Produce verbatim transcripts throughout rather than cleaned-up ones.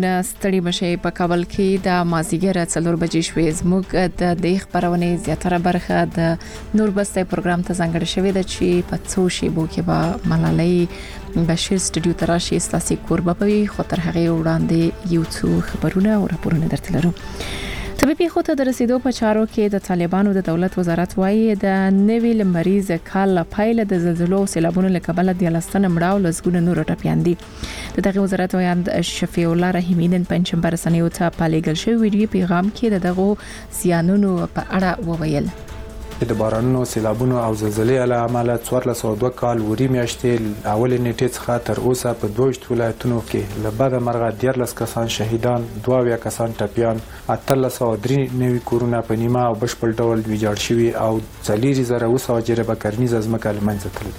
مننه ستړي مشه په کابل کې د مازیګر څلور بجې شوې زموږ د دې خبرونه زیاتره برخه د نوربسته پروګرام ته ځانګړې شوې ده چې په څو شیبو کې به ملالۍ بشیر سټډیو تراشي ستاسي کوربه په خو تر هغه وړاندې یو څو خبرونه او راپورونه درته لرو. طبي خوته د رسیدو په چارو کې د طالبانو د دولت وزارت وایي د نوې لمریز کال پایله د زلزلو او سیلابونو له کبله د لستن مړاو لزګونه نور ټپيان دي. د دغه وزارت وایي شفیع الله رحیمي نن پنځمبر سنیو ته پالیګل شوی ویډیو پیغام کې د دغه زیانونو په اړه وویل. د بارانونو سیلابونو او زلزلې له امله څوارلس سوه دوه کال وری میاشتې اول نیټې څخه تر اوسه په دوه ولایتونو کې له بده مرغه دیارلس کسان شهیدان، دوه اویا کسان ټپيان، اتلس سوه درې نوي کورونه په نیمه او بشپړ ډول ویجاړ شوي او څلور زره اوه سوه جریبه کرنیزه ځمکه له منځه تللې.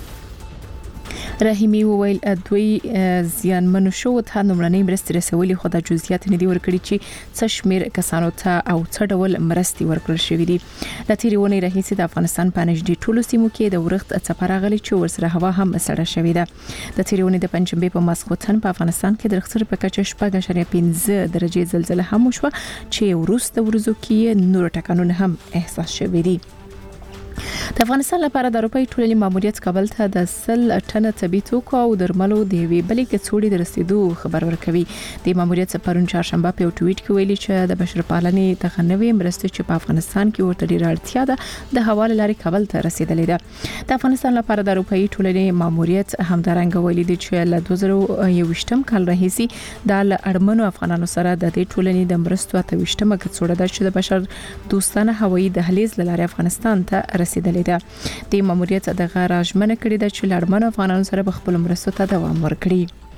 رحیمي وویل دوی زیانمنو شو ته نمرنۍ مرستې رسولې خو د جزئیات نه دی ورکړي چې څه شمیر کسانو ته او څه ډول مرستې ورکړل شوې دي. د تیریونې راهیسې د افغانستان په نږدې ټولو سیمو کې د ورښت څپه راغلي چې ورسره هوا هم سړه شوې ده. د تیریونې د پنځمبې په ماسخوتن په افغانستان کې د رخصت په کچه شپږ اعشاریه پنځه درجه زلزلہ هم وشوه چې وروسته ورځو کې نور ټکانونه هم احساس شوي دي. د افغانستان لپاره د اروپای ټولنې ماموریت کابل ته د سل ټنه طبي توکو او درملو د وی بلې کڅوړې د رسیدو خبر ورکوي. د ماموریت پرون چهارشنبه په ټویټ کې ویلي چې د بشرپالنې تخنوي مرستې چې په افغانستان کې ورته ډیره اړتیا ده د حواله لارې کابل ته رسیدلې ده. د افغانستان لپاره د اروپای ټولنې ماموریت همدارنګ ویلي دی چې له دوه زره یوویشتم کال راهیسې د اړمنو افغانانو سره د دې ټولنې د مرستو ته وشتمه کڅوړه ده چې د بشر دوستانه هوایي دهلیز لاره افغانستان ته رسیدلې ده. د ماموریت د غراژمنه کړی د چلړمن افغانانو سره خپل مرستو ته دوام ورکړي.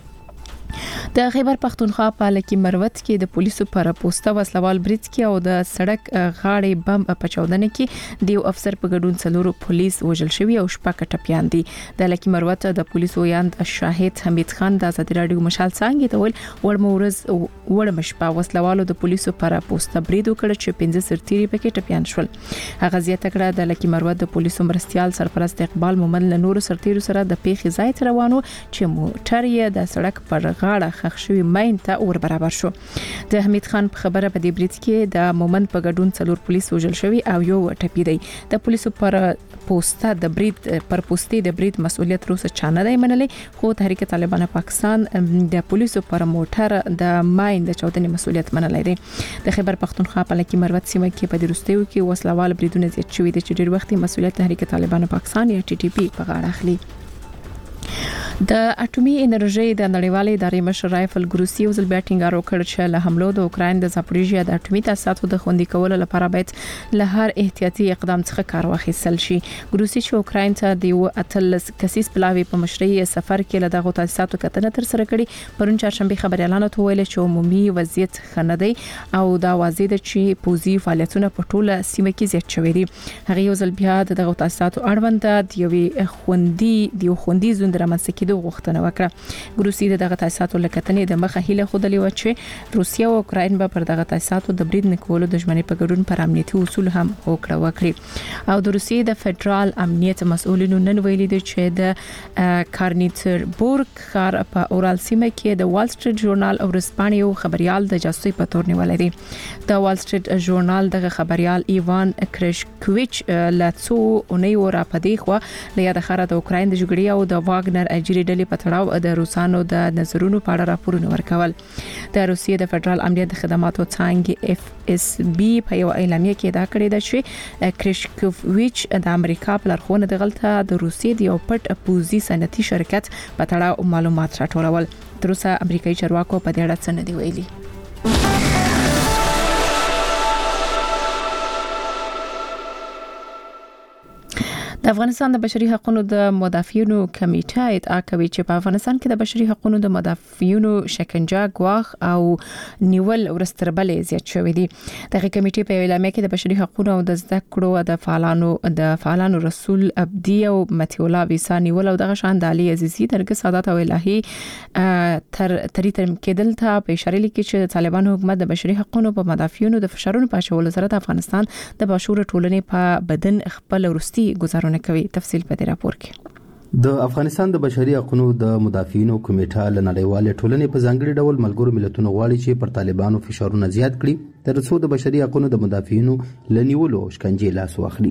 د خیبر پختونخوا په لکی مروت کې د پولیسو پر پوسټه وسلوال برید کې او د سړک غاړې بم په چاودنه کې د یو افسر په ګډون څلورو پولیس وژل شوی او شپږ ټپيان دي. د لکی مروت د پولیسو یاند شاهد حمید خان د ازادي رادیو مشال څنګه ته ول ورمورز ورمشپا وسلوالو د پولیسو پر پوسټه برید وکړ چې پنځه سرتيري پکې ټپيان شول. هغه زیاته کړه د لکی مروت د پولیسو مرستيال سرپرست اقبال مومن له نورو سرتيرو سره د پیښې ځای ته روانو چې موټر یې د سړک پر غاړه خښ شوی ماین ته ور برابر شو. د حمید خان په خبره په دې برید کې د مومن په ګډون څلور پولیس وژل شوی او یو ټپي دی. د پولیسو پر پوسټه د برید پر پوسټې د برید مسؤلیت روسه چانه دی منلې خو تحریک طالبان پاکستان د پولیسو پر موټر د ماین د چاودنې مسؤلیت منلې دی. د خیبر پختونخوا په لکی مروت سیمه کې په دروستیو کې وسلوال بریدونه زیات شوي دي چې ډېر وخت مسؤلیت تحریک طالبان پاکستان یا ټي ټي پی په غاړه اخلي. د اټومي انرژي د نړیوالې ادارې مشر رایفل ګروسی او ځل بیټینګ وکړ چې له حملو د اوکراین د زاپوریژیا د اټومي تاسیساتو د خوندي کولو لپاره باید له هر احتیاطي اقدام څخه کار واخیستل شي. ګروسی چې اوکراین ته د اتلس کسیس پلاوی په مشرۍ سفر کې له دغه تاسیساتو کتنه تر سره کړي پرون چهارشنبه خبريالانو ته ویل چې عمومي وضعیت خندي او دا واضح ده چې پوزي فعالیتونه په ټوله سیمه کې زیات شوي دي. هغه یو ځل بیا دغه تاسیساتو اړوند د یوې خوندي دی خوندي زوند رامنځته کېدو غوښتنه وکړه. ګروسی دغه تاسیساتو لکتنې د مخه هیله خودلې و چې روسیا او اوکراین به پر دغه تاسیساتو د برید نکولو د ژمنې په ګډون پر امنیتي اصول هم وکړه وکړي. او د روسیې د فدرال امنیت مسؤلینو نن ویلي دي چې د کارنیتربورګ ښار په اورال سیمه کې د وال سټریټ ژورنال او رسپانې یو خبريال د جاسوسي په تور نیولې دي. د وال سټریټ ژورنال دغه خبريال ایوان کرشکویچ لاتسو اونۍ ورا پدې خو له یاد خره د اوکراین د جګړې او د واګنر اجري ډلې په تړاو د روسانو د نظرونو په اړه راپورونه ورکول. د روسیې د فدرال امنیت خدماتو څنګه اف اس بي په یو اعلامیه کې دا کړی دی چې کرشکوویچ د امریکا په لارښوونه د غلطه د روسیې د یو پټ پوزي صنعتي شرکت په تړاو معلومات راټولول. تر اوسه امریکایي چارواکو په دې اړه څه نه دی ویلي. د افغانستان د بشري حقوقو د مدافعینو کمیټه ادعا کوي چې په افغانستان کې د بشري حقوقو د مدافعینو شکنجه، ګواښ او نیول ورستربلې زیات شوې دي. دغه کمیټې په اعلامیه کې د بشري حقوقو او د زده کړو د فعالانو د فعالانو رسول ابدي او متي الله ویسا نیول او دغه شان د علي عزیزي درګه سادات او الهي تر تری تر کېدل ته په اشاره لیکي چې طالبان حکومت د بشري حقوقو په مدافعینو د فشارونو په شاول سره د افغانستان د بشور ټولنې په بدن خپل ورستي گزارونه کوي. تفصیل په دې راپور کې. د افغانستان د بشري حقوقو د مدافعینو کمیټه له نړیوالې ټولنې په ځانګړي ډول ملګرو ملتونو غواړي چې پر طالبانو فشارونه زیات کړي تر څو د بشري حقوقو د مدافعینو له نیولو او شکنجې لاس واخلي.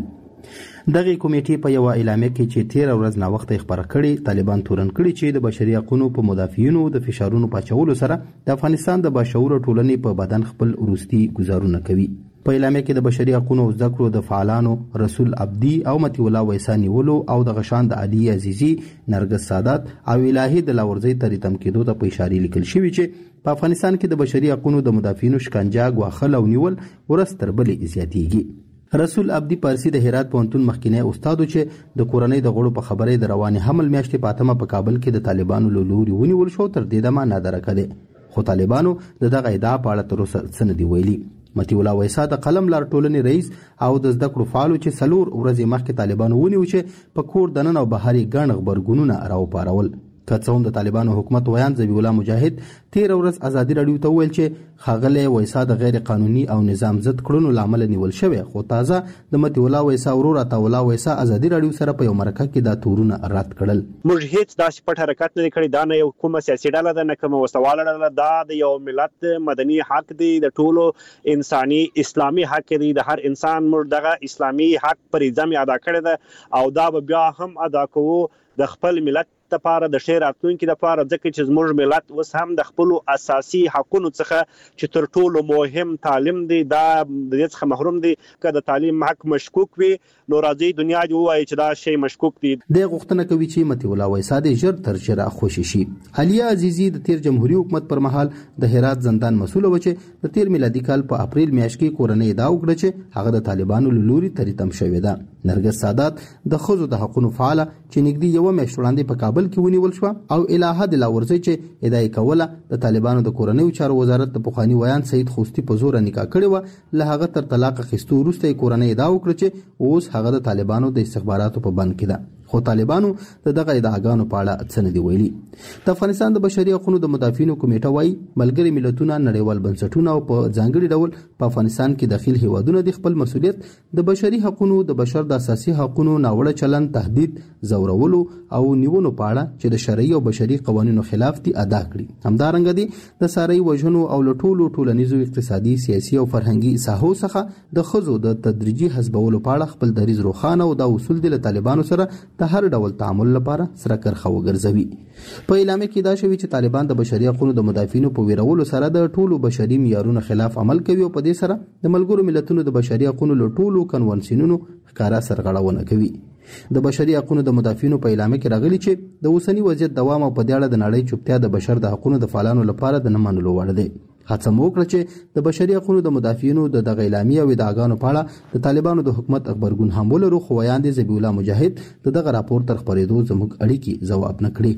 دغه کمیټې په یو اعلامیه کې چې تیر ورځ نا وخت خبره کړې طالبان تورن کړي چې د بشري حقوقو په مدافعینو د فشارونو پاچولو سره د افغانستان د باشعور ټولنې په بدن خپل وروستي گزارونه کوي. په اعلامیه کې د بشري حقوقو او زده کړو د فعالانو رسول عبدي او متي الله ویسا نیولو او د غشان د علي عزیزي نرګس سادات او الهي د لاورزي تریتم کېدو ته په اشاره لیکل شوی چې په افغانستان کې د بشري حقوقو د مدافعینو شکنجه غواخل او نیول ورستر بلې زیاتېږي. رسول عبدي پارسي د هرات پوهنتون مخکینی استاد چې د کورنۍ د غړو په خبرې د رواني حمل میاشتې په اتمه په کابل کې د طالبانو له لوري ونیول شو تر دې دمه نادره کړي خو طالبانو د دغه ادعا په اړه تر اوسه څه نه دي ویلي. متي الله ویسا د قلم لار ټولنې رئیس او د زده کړو فعالو چې سلور ورځې مخکې طالبانو ونیو چې په کور دننه او بهري ګڼ غبرګونونه راوپارول. که څه هم د طالبانو حکومت ویان ذبیح الله مجاهد تیر ورځ ازادي راډیو ته ویل چې ښاغلی ویسا د غیر قانوني او نظام ضد کړنو لامل نیول شوی خو تازه د متي الله ویسا ورور عطاالله ویسا ازادي راډیو سره په یو مرکه کې دا تورونه رد کړل. موږ هیڅ داسې پټ حرکت نه کړی، دا نه یو کومه سیاسي ډله ده نه کومه وسواله ډله، دا د یو ملت مدني حق دی، د ټولو انساني اسلامي حق دی، د هر انسان موږ دغه اسلامي حق فریضه مې ادا کړې ده او دا به بیا هم ادا کوو د خپل ملت لپاره د ښې راتلونکي لپاره، ځکه چې زموږ ملت اوس هم د خپلو اساسي حقونو څخه چې تر ټولو مهم تعلیم دی دا د دې څخه محروم دی. که د تعلیم حق مشکوک وي نو راځي دنیا دې ووایي چې دا شی مشکوک دی. د غوښتنه کوي چې متي الله ویسا د ژر تر ژره خوشي شي. علیا عزیزي د تیر جمهوریت حکومت پر مهال د هرات زندان مسؤل و چې د تیر میلادي کال په اپریل میاشت کې کورنۍ ادعا وکړه چې هغه د طالبانو له لوري تریتم شوې ده. نرګس سادات د ښځو د حقوقو فعاله چې نږدې یوه میاشت وړاندې په کابل کې ونیول شو او الهه د لاورزي چې ادعا کوله د طالبانو د کورنۍ چارو وزارت د پخوانی ویان سید خوستی په زور نکاح کړی و، له هغه تر طلاق اخیستو وروسته کورنۍ ادعا وکړه چې اوس هغه د طالبانو د استخباراتو په بند کې ده. خو طالبانو د دغه ادعاګانو په اړه څه نه دی ویلي. د افغانستان د بشري حقوقو د مدافعینو کمیټه وايي ملګري ملتونه نړیوال بنسټونه او په ځانګړي ډول په افغانستان کې داخل هیوادونه د خپل مسؤلیت د بشري حقوقو د بشر د اساسي حقوقو ناوړه چلند، تهدید، زورولو او نیونو په اړه چې د شرعي او بشري قوانینو خلاف دي ادا کړي. همدارنګه دي د ساري وژنو او لټولو ټولنیزو اقتصادي، سیاسي او فرهنګي ساحو څخه د خزو د تدریجي حذفولو په اړه خپل دریځ روښانه او د اصول د طالبانو سره د هر ډول تعامل لپاره سره کرخه وګرځوي. په اعلامیه کې دا شوی چې طالبان د بشري حقوقو د مدافعینو په ویرولو سره د ټولو بشري معیارونو خلاف عمل کوي او په دې سره د ملګرو ملتونو د بشري حقوقو له ټولو کنوانسیونونو ښکارا سرغړونه کوي. د بشري حقوقو د مدافعینو په اعلامیه کې راغلي چې د اوسنی وضعیت دوام او په دې اړه د نړۍ چوپتیا د بشر د حقوقو د فعالانو لپاره د نه منلو وړ دی. هڅه مو وکړه چې د بشري حقوقو د مدافعینو د دغه اعلامیه او ادعاګانو په اړه د طالبانو د حکومت خبرګون هم ولرو، خو ویان دي ذبیح الله مجاهد د دغه راپور تر خبرېدو زموږ اړیکې ځواب نه کړي.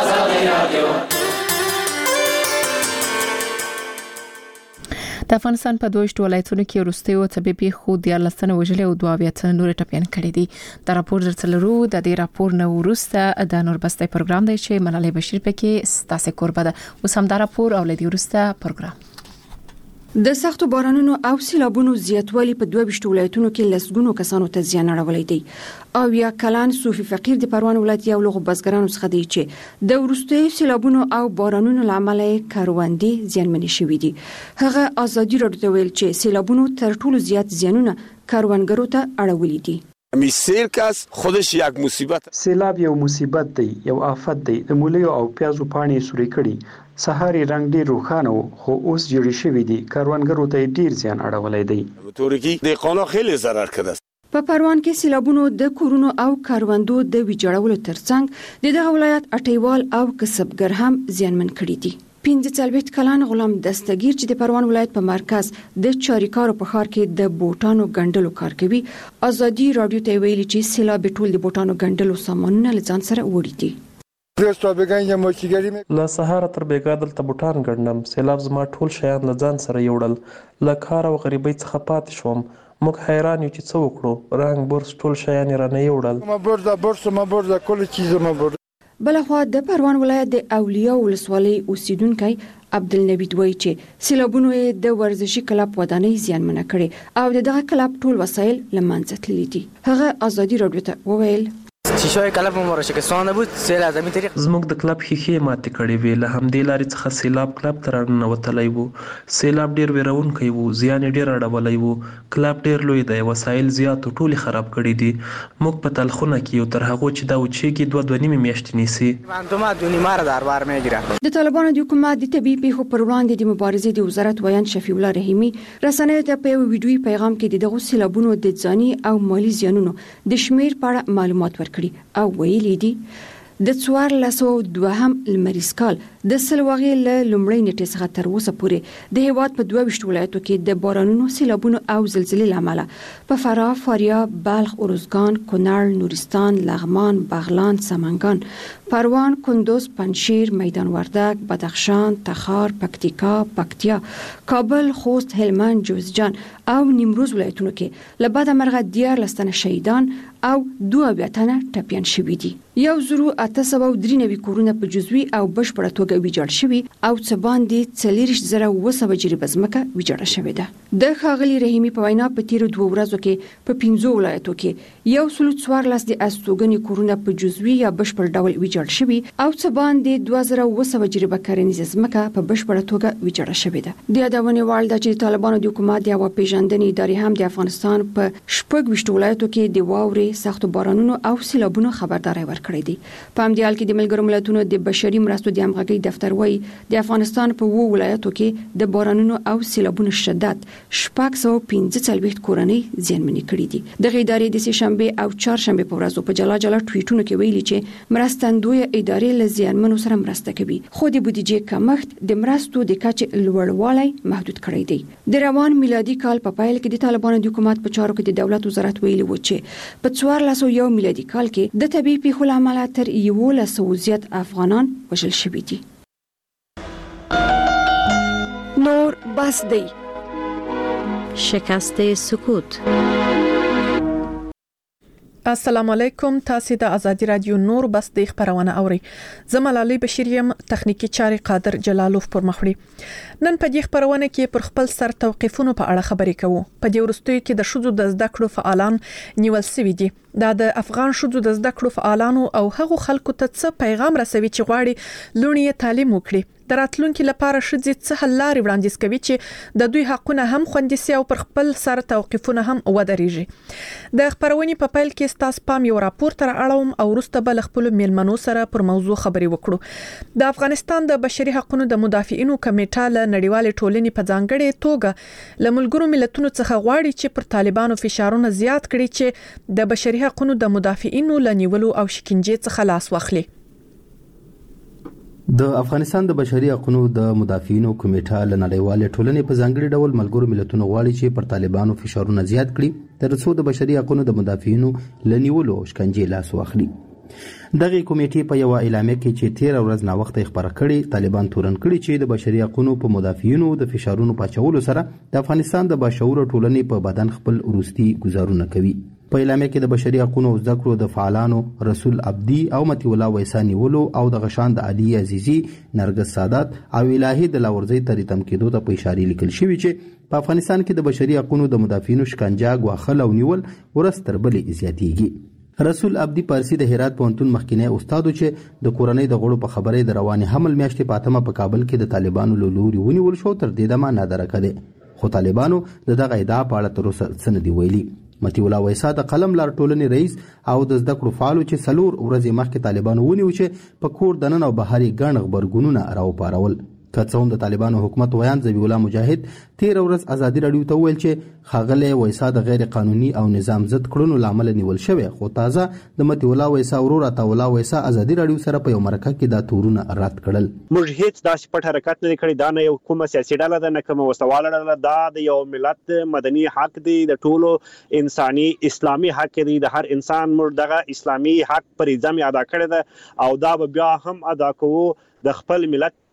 د افغانستان په دوه ولایتونو کې وروستیو طبي پیښو د لسنه وژلې او دوه ویاتنه نور ټپيان کړي دي. دا راپور درڅلرو د دې راپور نو وروسته د نوربستي پروګرام دی چې ملالۍ بشیر پکې ستاسو قربه ده. اوس هم دا راپور او لدی وروسته پروګرام د سختو بارانونو او سیلابونو زیاتوالی په دوه ویشت ولایتونو کې لسګونو کسانو ته زیان اړولی دی. او یا کلان صوفي فقیر د پروان ولایت یو لغو بزګرانو څخه دی چې د ورستیو سیلابونو او بارانونو لامل کاروندې زیانمنې شوې دي. هغه ازادي راډیو ته ویل چې سیلابونو تر ټولو زیات زیانونه کاروانګرو ته اړولي دي. سیل کس خودش یک مصیبت. سیلاب یو مصیبت دی، یو آفت دی. د مولیو او پیازو پاڼې سوري کړي. سهاري رنگ ډیر روښانه وو خو اوس جوړی شوی دی. کاروانګرو ته ډیر زیان اړولای دی. تورکی د قانون خیلی ضرر کړه. په پروان کې سیلابونو د کورونو او کاروندو د ویجاړولو ترڅنګ د دغه ولایت اټیوال او کسبګر هم زیانمن کړي دي. پنځه څلوېښت کلن غلام دستگیر چې د پروان ولایت په مرکز د چاریکارو په ښار کې د بوټانو ګنډلو کار کوي، ازادي راډیو ته ویلي چې سیلاب ټول د بوټانو ګنډلو سامانونه لځان سره وړي دي. له سهار تر بیګا دلته بوټان ګنډم. سیلاب زما ټول شیان لځان سره یوړل. له کار او غریبۍ څخه پاتې شوم. موږ حیران یو چې څه وکړو. رنګ برس ټول شیان را نه یوړل. ما برزه برس ما برزه کل چیز ما برزه. بلخوا د پروان ولایت د اولیاء ولسوالۍ اوسیدونکو عبدالنبی دوی چې سیلابونو د ورزشي کلب ودانۍ زیانمنه کړي او دغه کلب ټول وسایل لمنځه تللي دي. هغه ازادي راډیو ته وویل شیشه کلب مو ورشه که سونه بود سیل اعظمي طریق زموږ د کلب ښیښې ماتې کړې وې له همدې لارې څخه سیلاب کلب ته راننوتلی و. سیلاب ډیر ویرونکی و، زیان یې ډیر اړولی و. کلب ډیر لوی دی، وسایل زیات او ټولې خراب کړي دي. موږ په تلخونه کې یو، تر هغو چې دا وچېږي دوه دوه نیمې میاشتې نیسي. د طالبانو د حکومت د طبي پیښو پر وړاندې د مبارزې د وزارت ویاند شفیع الله رحیمي رسنیو ته په یو ویډیویي پیغام کې د دغو سیلابونو د ځاني او مالی زیانونو د شمیر په اړه معلومات ورکړي او ویلي دي د څوارلس سوه دوهم لمریز کال د سلواغې له لومړۍ نیټې څخه تر اوسه پورې د هیواد په دوه ویشت ولایتو کې د بارانونو، سیلابونو او زلزلې له امله په فراه، فاریاب، بلخ، ارزګان، کونړ، نورستان، لغمان، بغلان، سمنګان، پروان، کندوز، پنجشیر، میدان وردګ، بدخشان، تخار، پکتیکا، پکتیا، کابل، خوست، هلمند، جوزجان او نیمروز ولایتونو کې له بده مرغه دیارلس تنه شهیدان او دوه اویا تنه ټپیان شوي دي. یو زرو اته سوه درې نوي کورونه په جزوي او بشپړه توګه ویجاړ شوي او څه باندې څلېرویشت زره اوه سوه جریبه ځمکه ویجاړه شوې ده. د ښاغلي رحیمي په وینا په تیرو دوه ورځو کې په پنځو ولایتو کې یو سل څوارلس د استوګنې کورونه په جزوي یا بشپړ ډول ویجاړ شوي او څه باندې دوه زره اوه سوه جریبه کرنیزه ځمکه په بشپړه توګه ویجاړه شوې ده. د یادونې وړ ده چې طالبانو د حکومت د هوا پیژندنې ادارې هم د افغانستان په شپږ ویشت ولایتو کې د واورې، سختو بارانونو او سیلابونو خبرداري ورکړې دي. په همدې حال کې د ملګرو ملتونو د بشري مرستو د همغږۍ دفتر وايي د افغانستان په وو ولایتو کې د بارانونو او سیلابونو شدت شپږ سوه پنځه څلوېښت کورنۍ زیانمنې کړې دي. دغه ادارې د سه شنبه او چهارشنبه په ورځو په جلا جلا ټویټونو کې ویلي چې مرستندوی ادارې له زیانمنو سره مرسته کوي، خو د بودیجې کمښت د مرستو د کچې لوړوالی محدود کړی دی. د روان میلادي کال په پیل کې د طالبانو د حکومت په چارو کې د دولت وزارت ویلي و چې په څوارلس سوه یو میلادي کال کې د طبي پیښو له امله تر یولس سوه زیات افغانان وژل شوي دي. نور بس دی. شکست سکوت. السلام علیکم، تاسو د ازادي رادیو نور بس د خبرونه اوري. زملالي بشیر یم، تخنیکی چاري قادر جلالوف پر مخړي. نن په دې خبرونه کې پر خپل سر توقيفونو په اړه خبرې کوو. په دې ورستوي کې د شذو د زده کړو فعالان نیول سوي دي. دا د افغان شذو د زده کړو فعالانو او هغو خلکو ته څه پیغام رسوي چې غواړي لونی تعلیم وکړي. د راتلونکو لپاره شذې څه حل لارې وړاندیز کوي چې د دوی حقونه هم خوندي سي او پر خپل سر توقيفونه هم ودرېږي. د خبرونې په پیل کې ستاسو پام یو راپور تر اړوم او وروسته بل خپل میلمنو سره پر موضوع خبرې وکړو. د افغانستان د بشري حقوقو د مدافعینو کمیټه له نړیوال ټولنې په ځانګړې توګه له ملګرو ملتونو څخه غواړي چې پر طالبانو فشارونه زیات کړي چې د بشري حقوقو د مدافعینو لنیولو او شکنجې څخه لاس واخلي. د افغانستان د بشري حقوقو د مدافعینو کمیټه له نړیوال ټولنې په ځانګړي ډول ملګرو ملتونو غواړي چې پر طالبانو فشارونه زیات کړي تر څو د بشري حقوقو د مدافعینو لنیولو او شکنجې لاس واخلي. دغه کمیټې په یو اعلامیه کې چې تیر ورځ نا وخت خبره کړې طالبان تورن کړي چې د بشري حقوقو په مدافعینو د فشارونو پاچولو سره د افغانستان د بشعور ټولنې په بدن خپل وروستي گزارونه کوي. په اعلامیه کې د بشري حقوقو او زده کړو د فعالانو رسول عبدي او متي الله ویسانی ولو او د غشان د علي عزیزي، نرګس سادات او الهي د لاورزي ترې تم کېدو ته په اشاره لیکل شوی چې په افغانستان کې د بشري حقوقو د مدافعینو شکنجه، غواخل او نیول ورځ تر بلې زیاتېږي. رسول عبدي پارسی د هرات پوهنتون مخکینی استاد چې د کورنۍ د غړو په خبرې د رواني حمل میاشتې په اتمه په کابل کې د طالبانو له لوري ونیول شو تر دې دمه نادره کړي، خو طالبانو د دغه ادعا په اړه تر اوسه څه نه دي ویلي. متي الله ویسا د قلم لار ټولنې رئیس او د زده کړو فعالو چې سلور ورځې مخکې طالبانو ونیو چې په کور دننه او بهاري ګڼ خبرګونونه راوپارول. که څه هم د طالبانو حکومت ویان ذبیح الله مجاهد تیر ورځ ازادي رادیو ته ویل چې خاغله ویسا د غیر قانوني او نظام ضد کړنو لامل نیول شوی، خو تازه د متي الله ویسا ورور عطا الله ویسا ازادي رادیو سره په یو مرکه کې دا تورونه رد کړل. موږ هیڅ داسې پټ حرکت نه کړی، دا نه یو کومه سیاسي ډله ده نه کومه وسواله ډله، دا د یو ملت مدني حق دی، د ټولو انساني اسلامي حق دی، د هر انسان موږ دغه اسلامي حق پر ځم ادا کړی ده او دا به بیا هم ادا کوو. د خپل ملت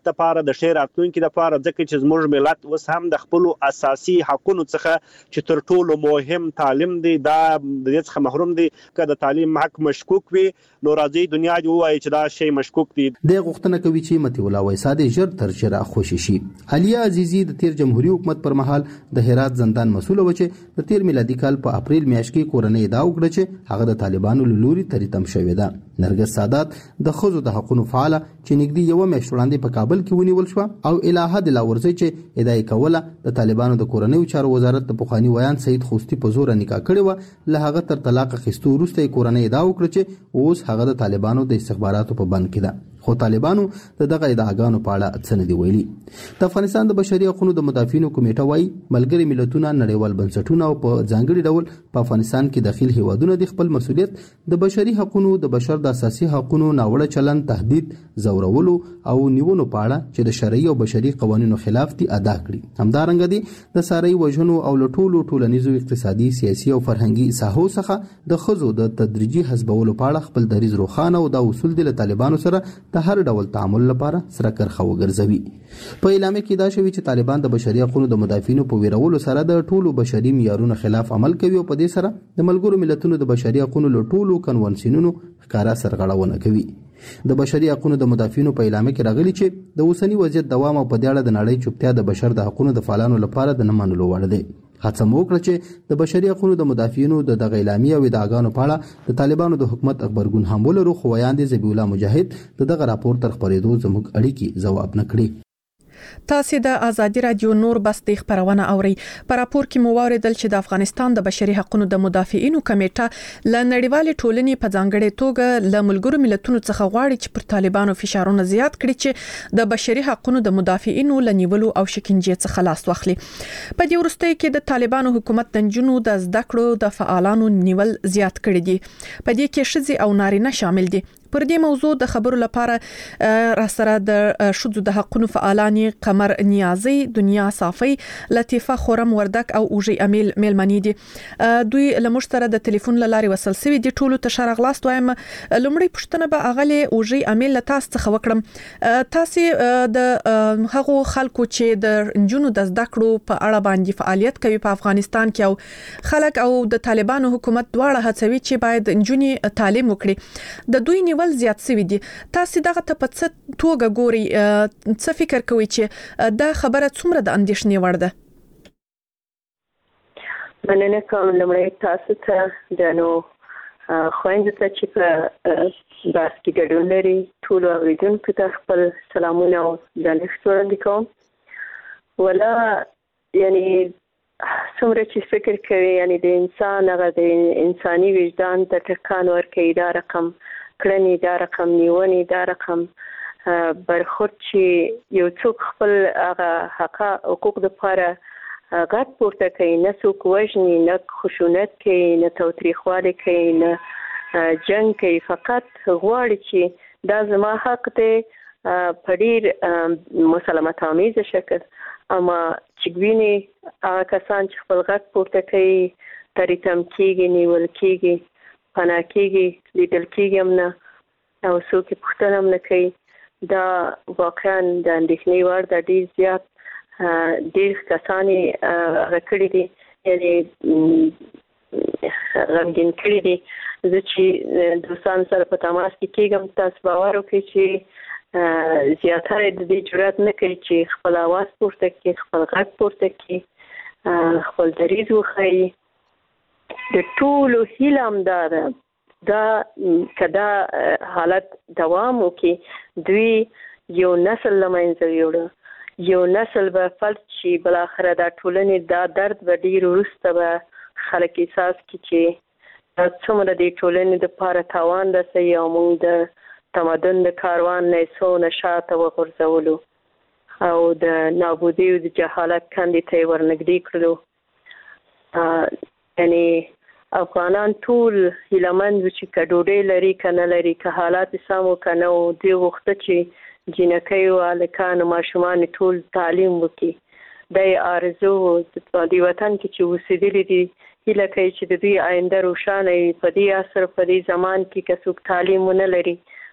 لپاره د ښې راتلونکي لپاره، ځکه چې زموږ ملت اوس هم د خپل اساسي حقونو څخه چې تر ټولو مهم تعلیم دی دا د دې څخه محروم دي. که د تعلیم حق مشکوک وي نو راځي دنیا دی وایي چې دا شی مشکوک دي. د غوښتنه کوي چې متي الله وایسا د ژر تر ژره خوشي شي. علیا عزیزی د تیر جمهوریت حکومت پر مهال د هرات زندان مسؤل و چې د تیر میلادي کال په اپریل میاشت کې کورنۍ ادعا وکړه چې هغه د طالبانو له لوري تریتم شوې ده. نرګس سادات د ښځو د حقوقو فعاله چې نږدې یوه میاشت وړاندې په کابل کې ونیول شوه او الهه د لاورځي چې ادعا کوله د طالبانو د کورنۍ چارو وزارت د پخوانی ویان سید خوستی په زور نکاح کړې و. له هغه تر طلاق اخیستو وروسته کورنۍ ادعا وکړه چې اوس هغه د طالبانو د استخباراتو په بند کې ده. خو طالبانو د دغه ادعاګانو په اړه څه نه دي ویلي. د افغانستان د بشري حقوقو د مدافعینو کمیټه وايي ملګري ملتونه نړیوال بنسټونه او په ځانګړي ډول په افغانستان کې داخل هیوادونه د خپل مسؤلیت د بشري حقوقو د بشر د اساسي حقوقو ناوړه چلند، تهدید، زورولو او نیونو په اړه چې د شرعي او بشري قوانینو خلاف دي ادا کړي. همدارنګه دي د ساري وژنو او لټولو ټولنیزو، اقتصادي، سیاسي او فرهنګي ساحو څخه د خزو د تدریجي حزبولو په اړه خپل دریځ روښانه او د اصول د طالبانو سره د هر ډول تعامل لپاره سره کرخه وګرځوي. په اعلامیه کې دا شوی چې طالبان د بشري حقوقو د مدافعینو په ویرولو سره د ټولو بشري معیارونو خلاف عمل کوي او په دې سره د ملګرو ملتونو د بشري حقوقو له ټولو کنونسیونونو ښکارا سرغړونه کوي. د بشري حقوقو د مدافعینو په اعلامیه کې راغلي چې د اوسنی وضعیت دوام او په دې اړه د نړۍ چوپتیا د بشر د حقوقو د فعالانو لپاره د نه منلو وړ دی. هڅه مو وکړه چې د بشري حقوقو د مدافعینو د دغه اعلامیه او ادعاګانو په اړه د طالبانو د حکومت خبرګون هم ولرو، خو ویاندې ذبیح الله مجاهد د دغه راپور تر خبرېدو زموږ اړیکې ځواب نه کړي. تاسو د ازادي رادیو نور بس د خبرونه اوري. په راپور کې مو واردل چې د افغانستان د بشري حقوقو د مدافعینو کمیټه ل نړیوال ټولنې په ځانګړي توګه ل ملګرو ملتونو څخه غواړي چې پر طالبانو فشارونه زیات کړي چې د بشري حقوقو د مدافعینو ل نیولو او شکنجې څخه لاس واخلي. په دې وروستۍ کې د طالبانو حکومت د جنونو د زده کړو د فعالانو نیول زیات کړي دي. په دې کې ښځې او نارینه شامل دي. پر دې موضوع د خبرو لپاره را سره د شذو د حقوقو فعالانی قمر نیازی، دنیا صافی، لطیفه خورم وردک او اوجی امیل میلمنی دي. دوی لمر سره د ټلیفون لاري وصل سوي دي. ټولو ته شرغلاست وایم. لمړی پښتنه به اغلی اوجی امیل تاسو څخه وکړم. تاسو د هغو خلکو چې د جنونو د زده کړو په اړه باندې فعالیت کوي په افغانستان کې او خلک او د طالبانو حکومت دواړه هڅوي چې باید جنونی تعلیم وکړي. د دوی نیول زیات سوي دي. تاسو دغه ته په څه توګه ګوري؟ څه فکر کوي چې دا خبره څومره د اندېښنې وړ ده؟ مننه کوم لمړی تاسو ته د نو خويندو ته چې په بحث کې ګډون لري ټول اوریدونکو ته خپل سلامونه او درنښت وړاندې کوم. ولا یعنی څومره چې فکر کوي یعنی د انسان هغه د انساني وجدان ته ټکان ورکوي دا رقم کړنی، دا رقم نیونی، دا رقم برخورد چې یو څوک خپل هغه حقوق د لپاره غږ پورته کوي، نه څوک وژني، نه خشونت کوي، نه تاوتریخوالی کوي، نه جنګ کوي، فقط غواړي چې دا زما حق دی په ډېر مسالمت آمیزه شکل. اما چې ویني هغه کسان چې خپل غږ پورته کوي تریتم کېږي، نیول کېږي، پناه کېږي، لیدل کېږي هم نه او څوک یې پوښتنه هم نه کوي. دا واقعا د اندېښنې وړ ده. ډېر زیات ډېر کسان یې هغه کړي دي، یعنې غمګین کړي دي. زه چې دوستانو سره په تماس کې کېږم تاسو باور وکړئ چې زیاتره د دې جرأت نه کوي چې خپل اواز پورته کړي، خپل غږ پورته کړي، خپل دریځ وښایي. د ټولو هیله همدا ده دا که دا حالت دوام وکړي دوی یو نسل له منځه یوړه، یو نسل به فلج شي. بالاخره دا ټولنې دا درد به ډېر وروسته به خلک احساس کړي چې دا څومره د ټولنې دپاره تاوان رسوي او موږ د تمدن د کاروان نه یې څونه شاته وغورځولو او د نابودۍ او د جهالت کندې ته یې ورنږدې کړلو. یعنی افغانان ټول هیلهمند وو چې که ډوډۍ لري که نه لري، که حالات سم وو که نه وو. دوی غوښته چې جینکۍ او هلکان او ماشومان ټول تعلیم وکړي. دا یې آرزو وو. په دې وطن کې چې اوسېدلي دي هیله کوي چې د دوی آینده روښانه وي. په دې عصر په دې زمان کې که څوک تعلیم ونه لري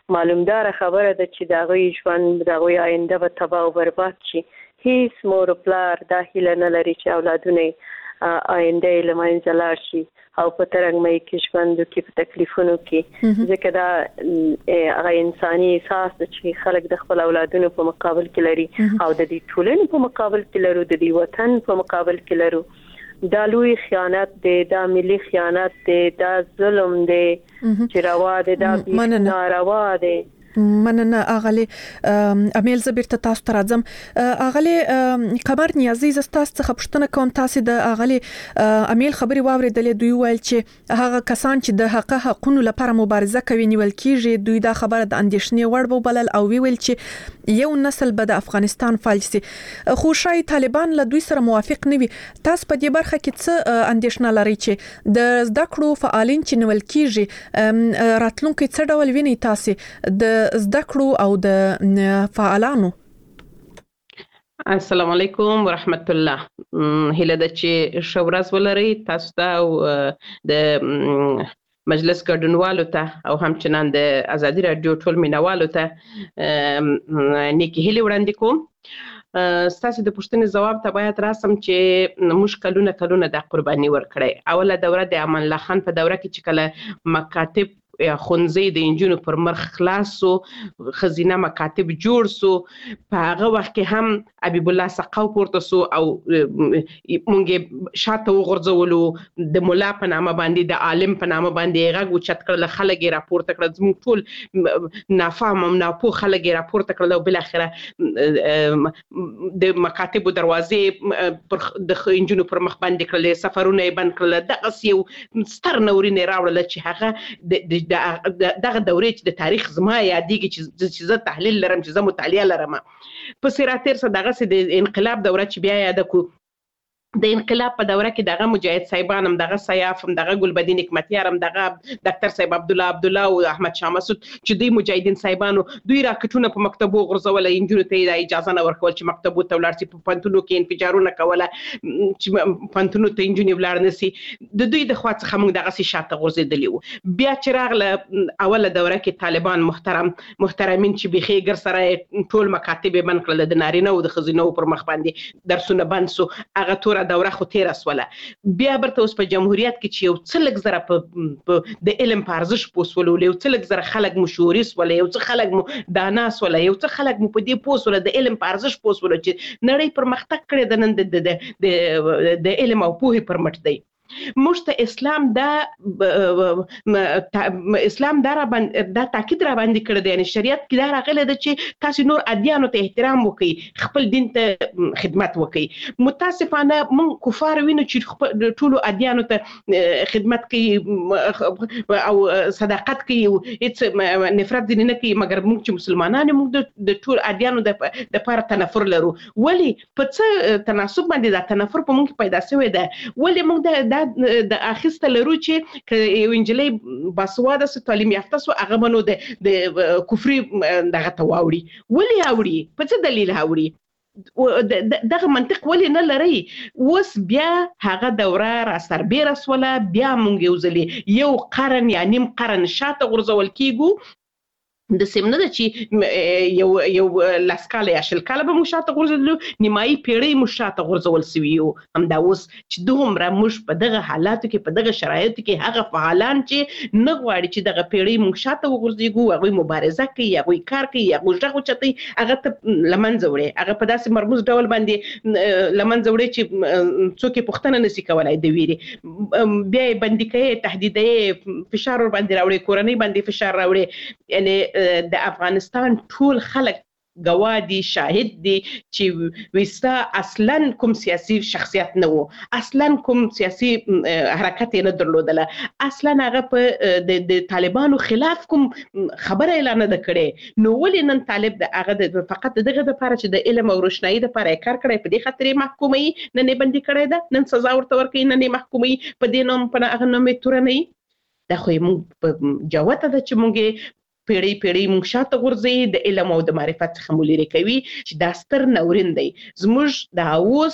معلومدار خبره ده چې دا غوي ژوند دا غوي آینده به تباہ او برباد شي. هیڅ مور پلار دا هیله نه لري چې اولادونه آینده له منځه لاړ شي او په ترنګمۍ کې ژوند کې په تکلیفونو کې، ځکه دا هغه انساني احساس چې خلک د خپل اولادونو په مقابل کې لري او د دې ټولنې په مقابل کې لرو، د دې وطن په مقابل کې لرو. دا لوی خیانت دی، دا ملي خیانت دی، دا ظلم دی چې روا دی، دا ناروا دی. مننه اغلی امیل زبیر ته تاسو ته راځم. اغلی قمر نیازی زستاس څخه پوښتنه کوم، تاسو د اغلی امیل خبري واوریدلې، دوی ویل چې هغه کسان چې د حق حقونو لپاره مبارزه کوي نیول کیږي، دوی دا خبره د اندیشنې وړ وبلل او ویل چې یو نسل به د افغانستان فلج شي. خو شای طالبان له دوی سره موافق نه وي. تاسو په دې برخه کې څه اندیشنه لرئ چې د زده کړو فعالین چې نیول کیږي راتلونکي څه ډول ویني تاسو د زده کړو او د فعالانو؟ السلام علیکم ورحمت الله. هله د چې شورز ولري تاسو ته او د مجلس ګډونوالو ته او همچنان د ازادي رادیو ټول مینوالو ته نیکی هیله وړاندې کوم. ستاسو د پوښتنې جواب ته باید راسم چې موږ کلونه کلونه د قرباني ورکړی. اوله دوره د امان الله خان په دوره کې چې کله مکاتب خونځي د انجونو پر مرخ خلاص سو، خزینه مکاتب جوړ سو، په هغه وخت کې هم حبیب الله سقاو پورته سو او مونږ شاته وغورځولو، د مولا په نامه باندې د عالم په نامه باندې غږ اوچت کړل، خلک یې راپورته کړل، زموږ ټول نافهم او ناپوه خلک یې راپورته کړل او بالاخره د مکاتبو دروازې پر د انجونو پر مخ باندې کړل، سفرونه یې بند کړل. دغسې یو ستر نورین یې راوړل چې هغه د دغه دورې چې د تاریخ زما یادېږي چې زه تحلیل لرم، چې زه مطالعه لرم. په سراتیر سره دغسې د انقلاب دوره چې بیا یاده کړو، د انقلاب په دوره کې دغه مجاهد صاحبان هم، دغه سیاف هم، دغه ګلبدین حکمتیار هم، دغه ډاکټر صاحب عبدالله عبدالله او احمد شاه مسعود چې دوی مجاهدین صاحبانو دوی راکټونه په مکتبو غورځول، انجونو ته یې اجازه نه ورکول چې مکتبو ته ولاړ شي، په پوهنتونو کې انفجارونه کوله چې پوهنتونو ته انجونې ولاړ نه سي. د دوی د خوا څخه موږ دغسې شاته غورځېدلي وو. بیا چې راغله اوله دوره کې طالبان محترم محترمین چې بیخي ګر سره ټول مکاتب یې بند کړل، د نارینه او د ښځینهو پر مخ باندې درسونه بند سو. هغه توره دوره خو تیره سوله. بیا برته اوس په جمهوریت کې چې یو څه لږ زره په د علم په ارزښت پوه سولو، یو څه لږ زره خلک مو شعوري سوله، یو څه خلک مو دانا سوله، یو څه خلک مو په دې پوه سوله، د علم په ارزښت پوه سوله چې نړۍ پرمختګ کړی د نن د علم او پوهې پر مټ دی. موږ ته اسلام دا اسلام دا دا تاکید را باندې کړی دی، یعنی شریعت کې دا راغلی ده چې تاسو نور ادیانو ته احترام وکړئ، خپل دین ته خدمت وکړئ. متاسفانه موږ کفار وینو چې ټولو ادیانو ته خدمت کوي او صداقت کوي او هیڅ نفرت ځینې نه کوي، مګر موږ چې مسلمانان موږ د ټول ادیانو دپاره تنفر لرو. ولې په څه تناسب باندې دا تنفر په موږ پیدا شوی ده؟ ولې موږ دا د اخیسته لرو چې که یو نجلۍ باسواده سو، تعلیم یافته سو، هغه به نو د کفري دغه ته واوړي. ولې اوړي؟ په څه دلیل اوړي؟ دغه منطق ولې نه لري؟ اوس بیا هغه دوره را سربیره سوله، بیا مونږ یو ځلې یو قرن یا نیم قرن شاته غورځول کیږو. د سیم نه ده چې یو یو لس کاله یا شل کاله به موږ شاته غورځېدلو، نیمایي پیړۍ موږ شاته غورځول سوي یو. همدا اوس چې دومره موږ په دغه حالاتو کې، په دغه شرایطو کې هغه فعالان چې نه غواړي چې دغه پیړۍ موږ شاته وغورځېږو، هغوی مبارزه کوي، هغوی کار کوي، هغوی غږ اوچتوي، هغه ته له منځه وړي، هغه په داسې مرموز ډول باندې له منځه وړي چې څوک یې پوښتنه نسي کولی د ویرې. بیا یې بندي کوي، تهدیدوي، فشار ور باندې راوړي، کورنۍ باندې فشار راوړي. یعنی د افغانستان ټول خلک گواه دي، شاهد دي چې وستا اصلا کوم سیاسي شخصیت نه وو، اصلا کوم سیاسي حرکت نه درلودله، اصلا هغه په د طالبانو خلاف کوم خبره اعلان نه کړي. نو ولې نن طالب د هغه فقط دغه لپاره چې د علم او روشنايي لپاره کار کړی، په دې خاطر محکومي نه نه بندي کړی ده، نن سزا ورته ورکوي، نه نه محکومي په دې نوم په هغه نوم تورنۍ. دا خو موږ په جوته ده چې موږ پیړۍ پیړۍ موږ شاته غورځوي، د علم او د معرفت څخه مو لرې کوي، چې دا ستر ناورین دی. زموږ د اوس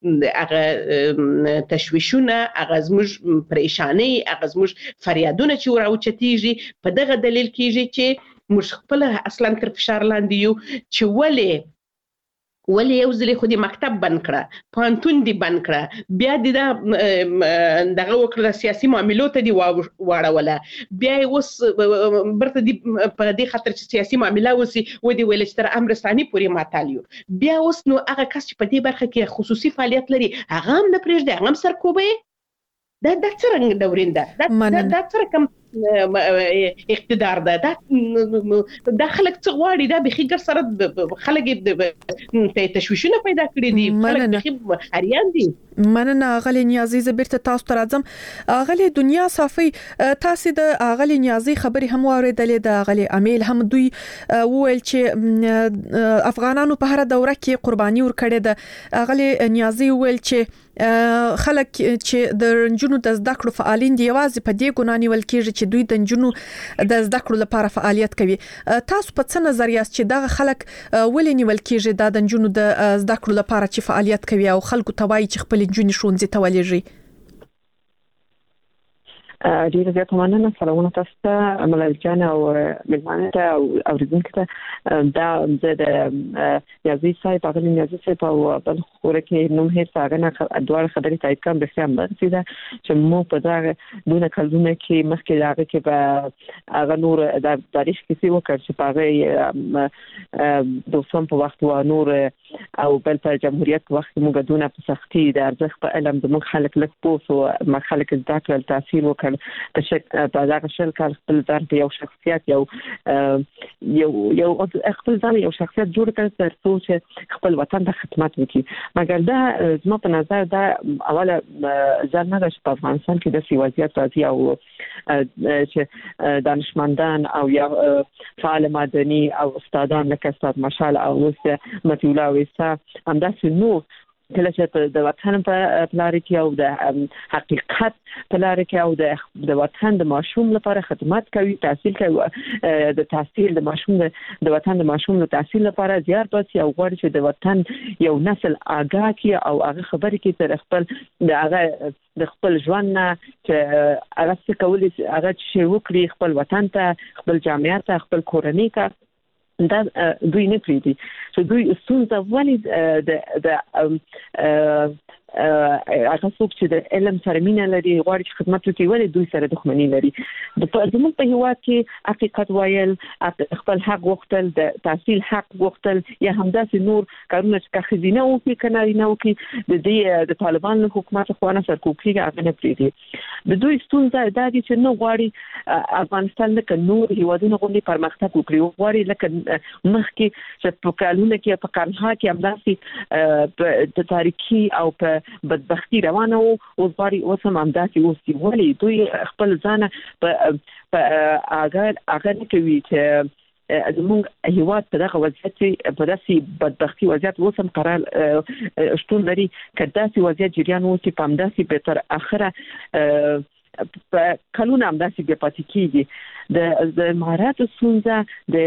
هغه تشویشونه، هغه زموږ پریشانۍ، هغه زموږ فریادونه چې راوچتېږي، په دغه دلیل کېږي چې موږ خپل اصلا تر فشار لاندې یو چې ولې ولې یو ځل خو دې مکتب بند کړه پانتون دې بند کړه بیا دې دا دغه وکړه سیاسي معاملو ته دې واړوله بیا اوس برته دې په دې خاطر چې سیاسي معامله وسی و دې ویل چې تر امر ثاني پورې ماتالیو بیا اوس نو هغه کس چې په دې برخه کې خصوصي فعالیت لري هغه هم نه پرېږدي هغه هم سرکوبه دا د څرنګ دورین ده دا دا څرنګ کوم اقتدار ده دا د خلک څه غواړي دا بخي ګر سره خلک ته تشویشونه پیدا کړی دي خلک بخي اریان دي مننه غلي نیازي زبرته تاسو تر اعظم غلي دنیا صافي تاسو د غلي نیازي خبري هم اوریدلې د غلي امیل هم دوی وویل چې افغانانو په هر دوره کې قرباني ورکړې ده غلي نیازي وویل چې خلک چې د رنجونو د زده کړو فعالین دی یوازې په دې ګنا نیول کېږي چې دوی د رنجونو د زده کړو لپاره فعالیت کوي تاسو په څه نظر یاست چې دغه خلک ولې نیول کېږي د رنجونو د زده کړو لپاره چې فعالیت کوي او خلکو ته وایي چې خپل رنجونی ښوونځي ته ولېږي ډیره زیاته مننه سلامونه تاسو ته ملال جان او ملمانه ته او اوریدونکو ته دا د یازي صاحب هغه یازي صاحب او بل خوره کې نوم هیڅ هغه نه دوه خبرې تایید کوم به سم درته دا چې مو په دا دونه کلونه کې مخکې هغه کې به هغه نور د تاریخ کې څه وکړ چې هغه د وسم په وخت و نور او بل په جمهوریت وخت موږ دونه په سختي د ارزښت په علم د موږ خلک لک پوسو ما خلک زده کړل تاثیر وکړ په شک په دغه شل کال خپل ځان په یو شخصیت یو یو یو خپل ځان یو شخصیت جوړ کړ تر څو چې خپل وطن ته خدمت وکړي مګر دا زما په نظر دا اوله ځان نه په افغانستان کې د سیاست راځي او چې دانشمندان او یا فعال مدني او استادان لکه استاد مشال او متي الله ویسا همداسې نو کله چې د وطن په لارې کې او د حقیقت په لارې کې او د وطن د ماشوم لپاره خدمت کوي تحصیل کوي د تحصیل د ماشوم د وطن د ماشوم د تحصیل لپاره زیار باسي او غواړي چې د وطن یو نسل آگاه کی او هغه خبرې کې تر خپل د هغه د خپل ژوند نه چې هغه څه کولی هغه چې وکړي خپل وطن ته خپل جامعه ته خپل کورنۍ ته دا دوی نه پریدي چې دوی ستونزه ولې د د هغه څوک چې د علم سره مینه لري غواړي چې خدمت وکړي ولې دوی سره دښمني لري د زموږ په هیواد کې حقیقت ویل خپل حق غوښتل د تحصیل حق غوښتل یا همداسې نور کارونه چې خزینه او کې کناري نه وکړي د دې د طالبان حکومت خوانه سرکوبي هغه نه پریدي د دوی ستونزه دا دي چې نو غواړي افغانستان لکه نور هیوادونه غوړي پرمختګ وکړي غواړي لکه مخکې چې په کالونه کې په قرنها کې همداسې د تاریخي او په بدبختی روانه او غواړي اوس هم همداسې اوس ولی دوی خپل ځان په په اگر اگر کوي چې زموږ هیواد په دغه وضعیت په داسې بدبختی وضعیت اوس هم قرار شتون لري کداسې وضعیت جریان اوس په همداسې به تر اخره په کلونه همداسې به پاتې کیږي د د مهارت ستونزه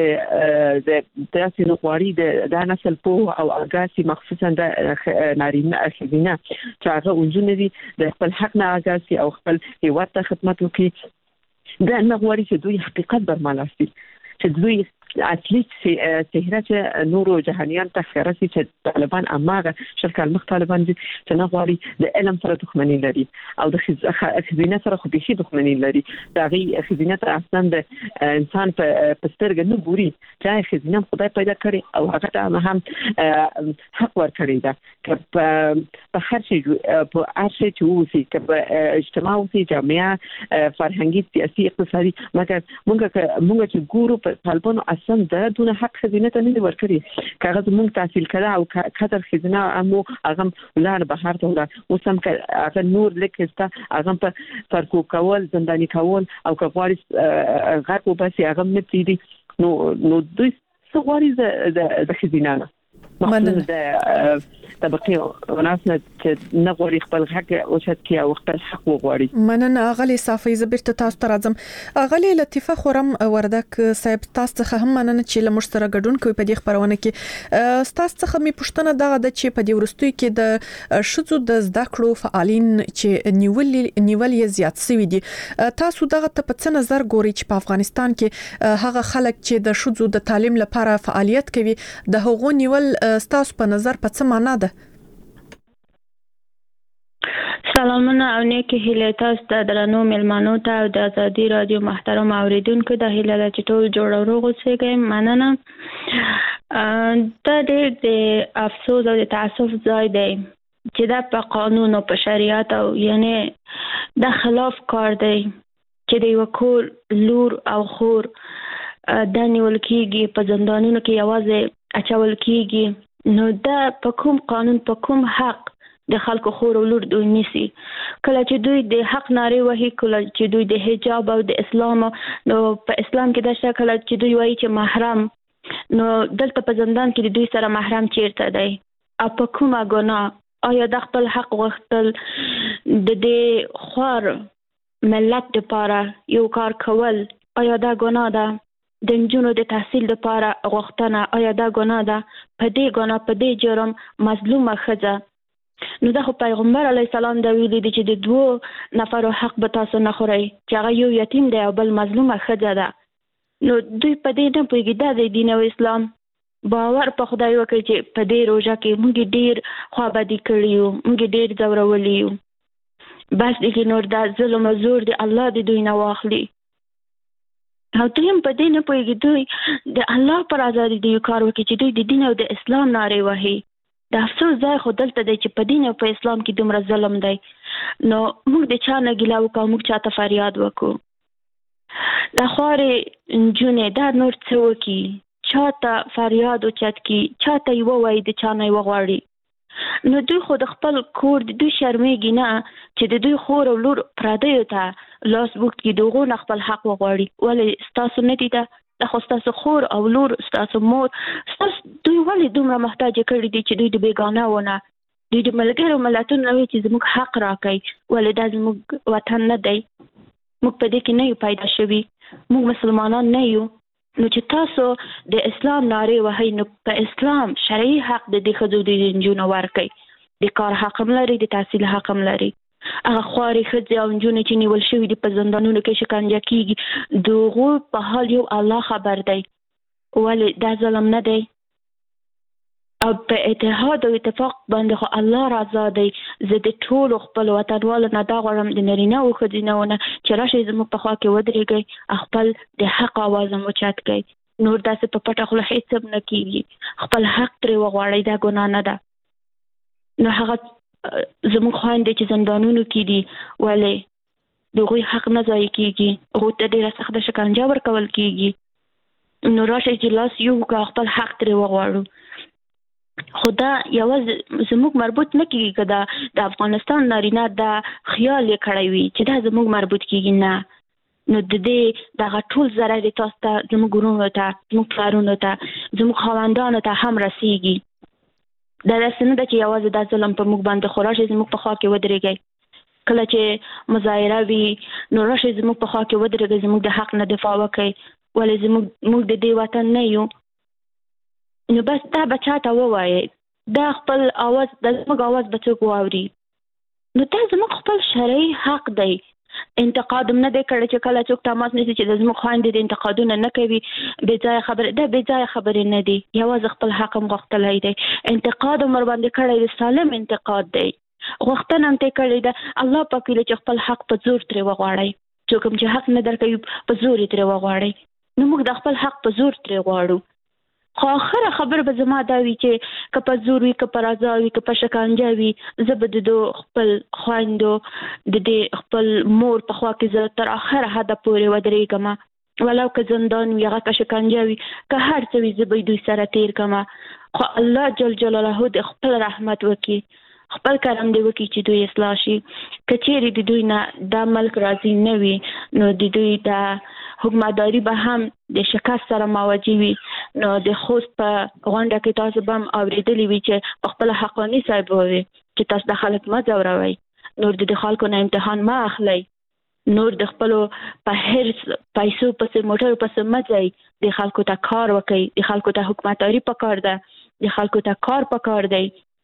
د د تاسو نوغوري د نسل په او اګاسي مخصوصا د نارینه اخیدینه چې هغه ونجونه دي د خپل حق نه اګاسي او خپل هیواد ته خدمت وکړي دا نوغوري چې دوی حقیقت برمالاسي چې دوی اصلي سهره چې نورو جهانيان ته خرسي چې طالبان اماغه شرکل مخ طالبان دي چې نه غواړي د علم سره دښمنی لري او د خزینه سره خو به شي دښمنی لري دا غي خزینه ته اصلا د انسان په پسترګ نه ګوري چې خزینه خدای پیدا کړی او هغه ته هم حق ور کړی دا په هر شي په هر شي چې وسی په اجتماع او جامعه فرهنګي سیاسي اقتصادي مګر موږ موږ چې ګورو په طالبانو اصلا د دونه حق خزینه ته نه ورکړي کاغذ مونږ تحصیل کړه او کتر خزینه امو هغه ولر بهر ته وسم هغه نور لیکسته هغه په فرقو کول زنداني کول او کغواړي غاټو بس هغه نه پریدي نو نو دوی څو غواړي د د خزینه نه مننه د طبقه وناسنه چې نه غوړي خپل حق اوچت کی او خپل حق وغواړي. مننه غلي صافي زبرت تاسو ته راځم. غلي لطیفه خورم وردک صاحب تاسو څخه هم مننه چې لمر سره ګډون کوي په دې خبرونه کې. تاسو څخه می پوښتنه دا ده چې په دې ورستوي کې د شذو د زده کړو فعالین چې نیول نیول یې زیات سوي دي. تاسو دغه ته په څه نظر ګوري چې په افغانستان کې هغه خلک چې د شذو د تعلیم لپاره فعالیت کوي د هغو نیول تاسو په نظر په څه معنا ده؟ سلامونه او نیکی هیله تاسو ته درنو ملمنو ته او د ازادي رادیو محترم اوریدونکو د هیله د چټول جوړ او روغ اوسئ. مننه. دا ډېر د افسوس او د تاسف ځای دی چې دا په قانون او په شریعت او یعنی د خلاف کار دی چې د یو کور لور او خور د نیول کېږي په زندانونو کې یوازې اچول کېږي. نو دا په کوم قانون په کوم حق د خلکو خور او لور دوی نیسی؟ کله چې دوی د حق ناره وهي، کله چې دوی د حجاب او د اسلام، نو په اسلام کې دا شکل چې دوی وایي چې محرم، نو دلته په زندان کې دوی سره محرم چیرته دی؟ او په کومه ګناه؟ آیا د خپل حق غوښتل د دې خور ملت لپاره یو کار کول آیا دا ګناه ده؟ د نجونو د تحصیل لپاره غوښتنه آیا دا ګناه ده؟ په دې ګناه په دې جرم مظلومه ښځه، نو دا خو پیغمبر علیه السلام دا ویلي دي چې د دوو نفرو حق به تاسو نه خورئ چې هغه یو یتیم دی او بل مظلومه ښځه ده. نو دوی په دې نه پوهېږي دا د دین او اسلام. باور په خدای وکړي چې په دې روژه کې موږ ډېر خوابدي کړي یو، موږ ډېر ځورولي یو. بس دی کې نور دا ظلم او زور دی الله د دوی نه واخلي. او دوی هم په دې نه پوهېږي دوی د الله پر ازادي د یو کار وکړي چې دوی د دین او د اسلام نارې وهي. د افسوس ځای خو دلته دی چې په دین او په اسلام کې دومره ظلم دی. نو موږ د چا نه ګیله وکړو، موږ چاته فریاد وکړو. د خوارې نجونې دا نور څه وکړي؟ چاته فریاد اوچت کړي، چاته یې ووایي د چا نه یې وغواړي. نو دوی خو د خپل کور د دوی شرمېږي نه چې د دوی خور او لور پردیو ته لاس اوږد کړي، د هغو نه خپل حق وغواړي. ولې ستاسو نه دي؟ ده دا خو ستاسو خور او لور، ستاسو مور، ستاسو دوی ولې دومره محتاج کړي دي چې دوی د بیګانه ونه دوی د ملګرو ملتونو نه وي چې زموږ حق راکړي؟ ولې دا زموږ وطن نه دی؟ موږ په دې کې نه یو پیدا شوي، موږ مسلمانان نه یو. نو چې تاسو د اسلام نارې وهئ، نو په اسلام شرعي حق د دې ښځو د نجونو ورکړئ. د کار حق هم لري، د تحصیل حق هم لري. هغه خوارې ښځې او نجونې چې نیول شوي دي په زندانونو کې شکنجه کېږي، د هغو په حال یو الله خبر دی. ولې دا ظلم نه دی؟ او په اتحاد او اتفاق باندې خو الله راضا دی. زه د ټولو خپل وطنوالو نه دا غواړم د نارینه او ښځینه نه چې راشئ زموږ په خوا کې ودرېږئ، خپل د حق اواز هم اوچت کړئ. نور داسې په پټه خوله هېڅ هم نه کېږي. خپل حق ترې وغواړئ، دا ګناه نه ده. نو هغه زموږ خویندې چې زندانونو کې دي، ولې د هغوی حق نه ضایع کېږي؟ هغوی ته ډېره سخته شکنجه ورکول کېږي. نو راشئ چې لاس یو کړو، خپل حق ترې وغواړو. خو دا یوازې زموږ مربوط نه کېږي که دا د افغانستان نارینه دا خیال یې کړی وي چې دا زموږ مربوط کېږي. نه، نو د دې دغه ټول ضرر یې تاسو ته، زموږ ورونو ته، زموږ پلارونو ته، زموږ خاوندانو ته هم رسېږي. دا داسې نه ده چې یوازې دا ظلم په موږ باندې، خو راشئ زموږ په خوا کې ودرېږئ. کله چې مظاهره وي نو راشئ زموږ په خوا کې ودرېږئ، زموږ د حق نه دفاع وکړئ. ولې زموږ موږ د دې وطن نه یو؟ نو بس دا به چاته ووایئ، دا خپل اواز، د زموږ اواز به څوک واوري؟ نو دا زموږ خپل شرعي حق دی. انتقاد هم نه دی کړی چې کله څوک تماس نیسي چې د زموږ خویندې د انتقادونه نه کوي، بې ځایه خبرې، دا بې ځایه خبرې نه دي. یوازې خپل حق هم غوښتلی دی. انتقاد هم ورباندې کړی دی، سالم انتقاد دی. غوښتنه هم ترې کړې ده. الله پاک ویلي چې خپل حق په زور ترې وغواړئ. څوک هم چې حق نه درکوي په زور یې ترې وغواړئ. نو موږ د خپل حق په زور ترې غواړو. خو آخره خبر به زما دا وي چې که په زور وي، که په رضا وي، که په شکنجه وي، زه به د دو خپل خویندو د دې خپل مور په خوا کې زه تر آخره حده پورې ودرېږم. ولو که زندان وي، هغه که شکنجه وي، که هر څه وي، زه به دوی سره تیر کړم. خو الله جل جلاله د خپل رحمت وکړي، خپل کرم دی وکړي چې دوی اصلاح شي. که چیرې د دوی نه دا ملک راضي نه وي، نو د دوی دا حکومتداري به هم د شکست سره مواجه وي. نو د خوست په غونډه کې تاسو به هم اورېدلي وي چې په خپله حقاني صاحب ووي چې تاسو د خلک ما ځوروي، نور د خلکو نه امتحان ما اخلي، نور د خپل په هرڅ پیسو پسې موټر پسې مځي، د خلکو ته کار وکړي، د خلکو ته حکومتداري پکار ده، د خلکو ته کار پکار دی.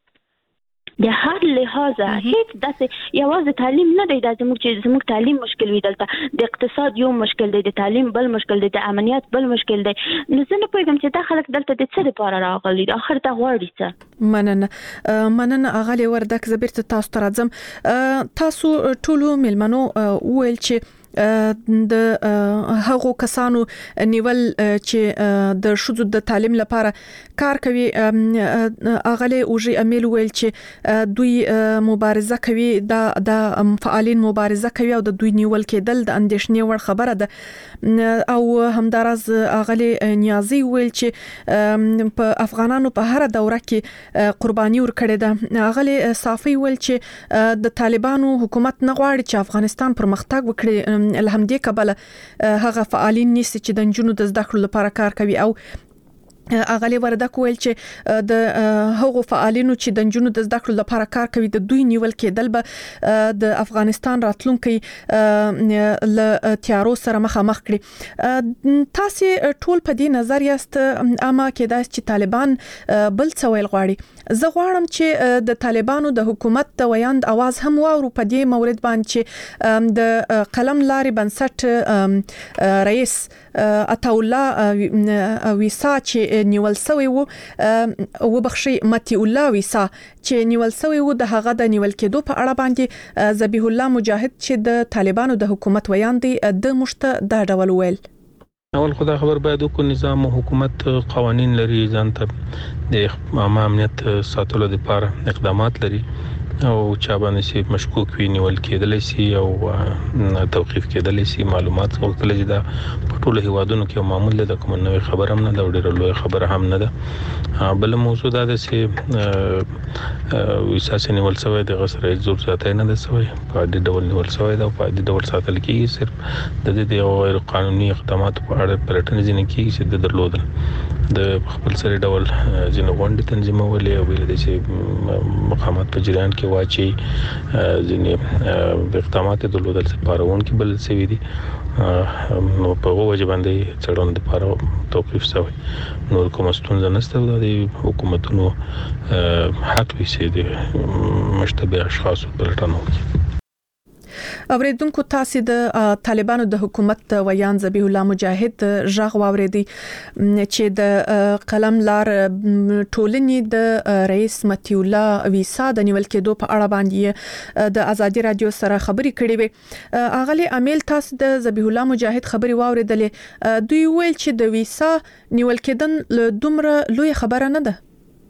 د هر لحاظه هیڅ داسې یوازې تعلیم نه دی، دا زموږ چې زموږ تعلیم مشکل وي، دلته د اقتصاد یو مشکل دی، د تعلیم بل مشکل دی، د امنیت بل مشکل دی. نو زه نه پوهیږم چې دا خلک دلته د څه لپاره راغلي، اخر ته غواړي څه. مننه مننه اغلی وردک زبیرته تاسو ته راځم. تاسو ټولو ملمنو وویل چې د هغو کسانو نیول چې د شذو د تعلیم لپاره کار کوي، اغلی اوجي امیل ویل چې دوی مبارزه کوي، د د فعالین مبارزه کوي او د دوی نیول کېدل د اندېښنې وړ خبره ده. او همدارز اغلی نیازي ویل چې په افغانانو په هر دوره کې قرباني ورکړې ده. اغلی صافي ویل چې د طالبانو حکومت نه غواړي چې افغانستان پرمختګ وکړي، الحمدلله کبله هغه فعالین نیسي چې د نجونو د زده کړو لپاره کار کوي. او اغلی وردک ویل چې د هغو فعالینو چې د نجونو د زده کړو لپاره کار کوي د دوی نیول کېدل به د افغانستان راتلونکي له تیارو سره مخامخ کړي. تاسو ټول په دې نظر یاست اما کېدای چې طالبان بل څه ویل غواړي. زه غواړم چې د طالبانو د حکومت د ویاند आवाज هم واورو په دې مورد باندې چې د قلم لارې بنسټ رئیس عطاالله ویسا چې نیول سوی وو او بخشي متي الله ویسا چې نیول سوی وو د هغه د نیول کېدو په اړه باندې ذبیح الله مجاهد چې د طالبانو د حکومت ویاندي د مشت د ډول ویل. اول خدای خبر باید وکړو نظام او حکومت قوانين لري، ځان ته د عامه امنیت ساتلو لپاره اقدامات لري او چا باندې شي مشکوک وي نیول کېدلی شي او توقيف کېدلی شي. معلومات ورکړل دي دا په ټولو هیوادونو کې معمول ده، کوم نوې خبر هم نه ده، ډېر لوی خبر هم نه ده. بل موضوع دا ده چې وساس نیول شوی د غسر زور ذاتي نه ده شوی، په دې ډول نیول شوی ده او په دې ډول ساتل کېږي. صرف د دې غیر قانوني اقدامات په اړه پلټنې ځنې کېږي چې د درلودل د خپل سره ډول ځینې غونډې تنظیمولې او ویل دي چې مقامات په جریان کې واچي ځینې اقدامات درلودل سپارون کې بل سوي دي. نو په وجه باندې څړون د لپاره توقيف شوی. نور کوم ستونزه نشته د حکومتونو حق وي چې د مشتبه اشخاص پلټنه وکړي. اوریدونکو تاسو د طالبانو د حکومت ویان ذبیح الله مجاهد ژغ واوریدي چې د قلم لار ټولنې د رئیس متي الله ویسا د نیول کېدو په اړه باندې د ازادي رادیو سره خبري کړې وي. اغلی امیل تاسو د ذبیح الله مجاهد خبري واوریدلې، دوی ویل چې د ویسا نیول کېدن دومره لوی خبره نه ده.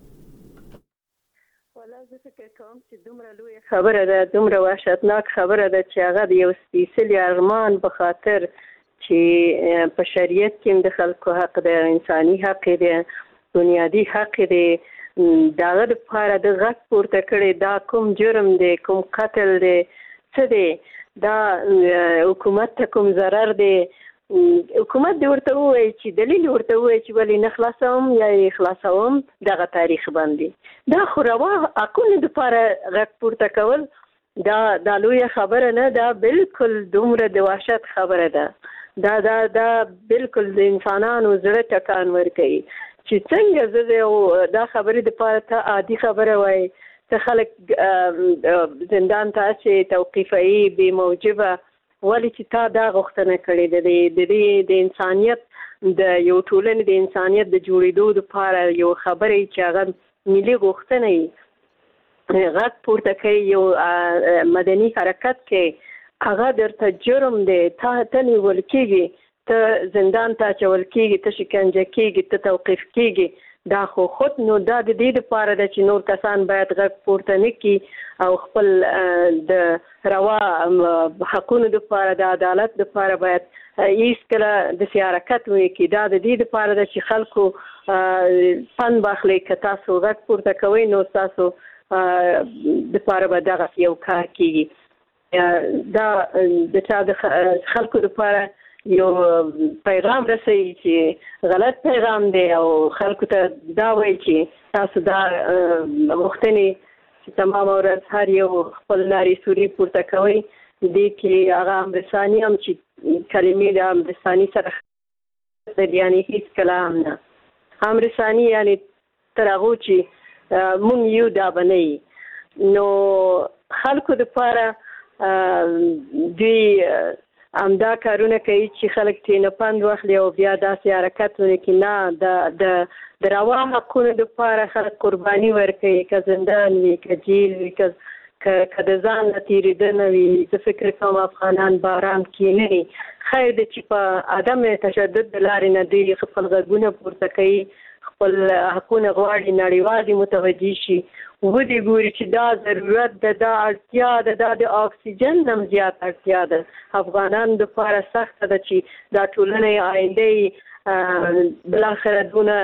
کوم چې دومره لوی خبره ده، دومره وحشتناک خبره ده چې هغه د یو سپیڅلي ارمان په خاطر چې په شریعت کې د خلکو حق ده، انساني حق ده، بنیادی حق ده، داغه لپاره د غږ پورته کړي. دا کوم جرم دی، کوم قتل دی، څه دی، دا حکومت ته کوم ضرر دی. حکومت دی ورته وایي چې دلیل ورته وایي چې ولې نه خلاصوم یا یې خلاصوم دغه تاریخ باندې. دا خو روا حقونو دپاره غږ پورته کول دا دا لویه خبره نه ده، بالکل دومره د وحشت خبره ده. دا دا دا بالکل د انسانانو زړه ټکان ورکوي چې څنګه زه دا خبرې دپاره ته عادي خبره وایي، څه خلک زندان ته اچي توقیفوي بې موجبه، ولې چې تا دا غوښتنه کړې ده د دې د انسانیت د یو ټولنې د انسانیت د جوړېدو دپاره یو خبرې چې هغه ملي غوښتنه یې غږ پورته کوي، یو مدني حرکت کې هغه درته جرم دی، تا ته نیول کېږي، ته زندان ته اچول کېږي، ته شکنجه کېږي، ته توقیف کېږي. دا خو خود نو دا د دې لپاره ده چې نور کسان باید غږ پورته نه کړي او خپل د روا حقونو لپاره د عدالت لپاره باید هیڅکله داسې حرکت ونه کړي. دا د دې لپاره ده چې خلکو پند واخلي که تاسو غږ پورته کوئ نو ستاسو لپاره به دغه یو کار کېږي. دا د چا د خلکو لپاره یو پیغام رسوي چې غلط پیغام دی او خلکو ته دا وایي چې تاسو دا غوښتنې تمام ورځ هر یو خپل ناري سوري پورته کوي دې کې هغه امرساني هم چې کلمې د امرساني سره یعنی هیڅ کلام نه امرساني یعنی تر هغه چې مونږ یو دا بنئ نو خلکو دپاره دوی همدا کارونه کوي چې خلک ترې نه پند واخلي او بیا داسې حرکتونه کې نه د د د روا حقونو دپاره خلک قرباني ورکوي که زندان وي که جیل وي که که د ځان نه تېرېدنه وي زه فکر کوم افغانان باران کې نه وي خیر دی چې په عدم تشدد د لارې نه دوی خپل غږونه پورته کوي خپل حقونه غواړي نړیوال دې متوجه شي ودې ګوري چې دا ضرورت ده دا اړتیا ده دا د اکسیجن نه هم زیات اړتیا ده افغانانو دپاره سخته ده چې دا ټولنه آینده بالاخره دونه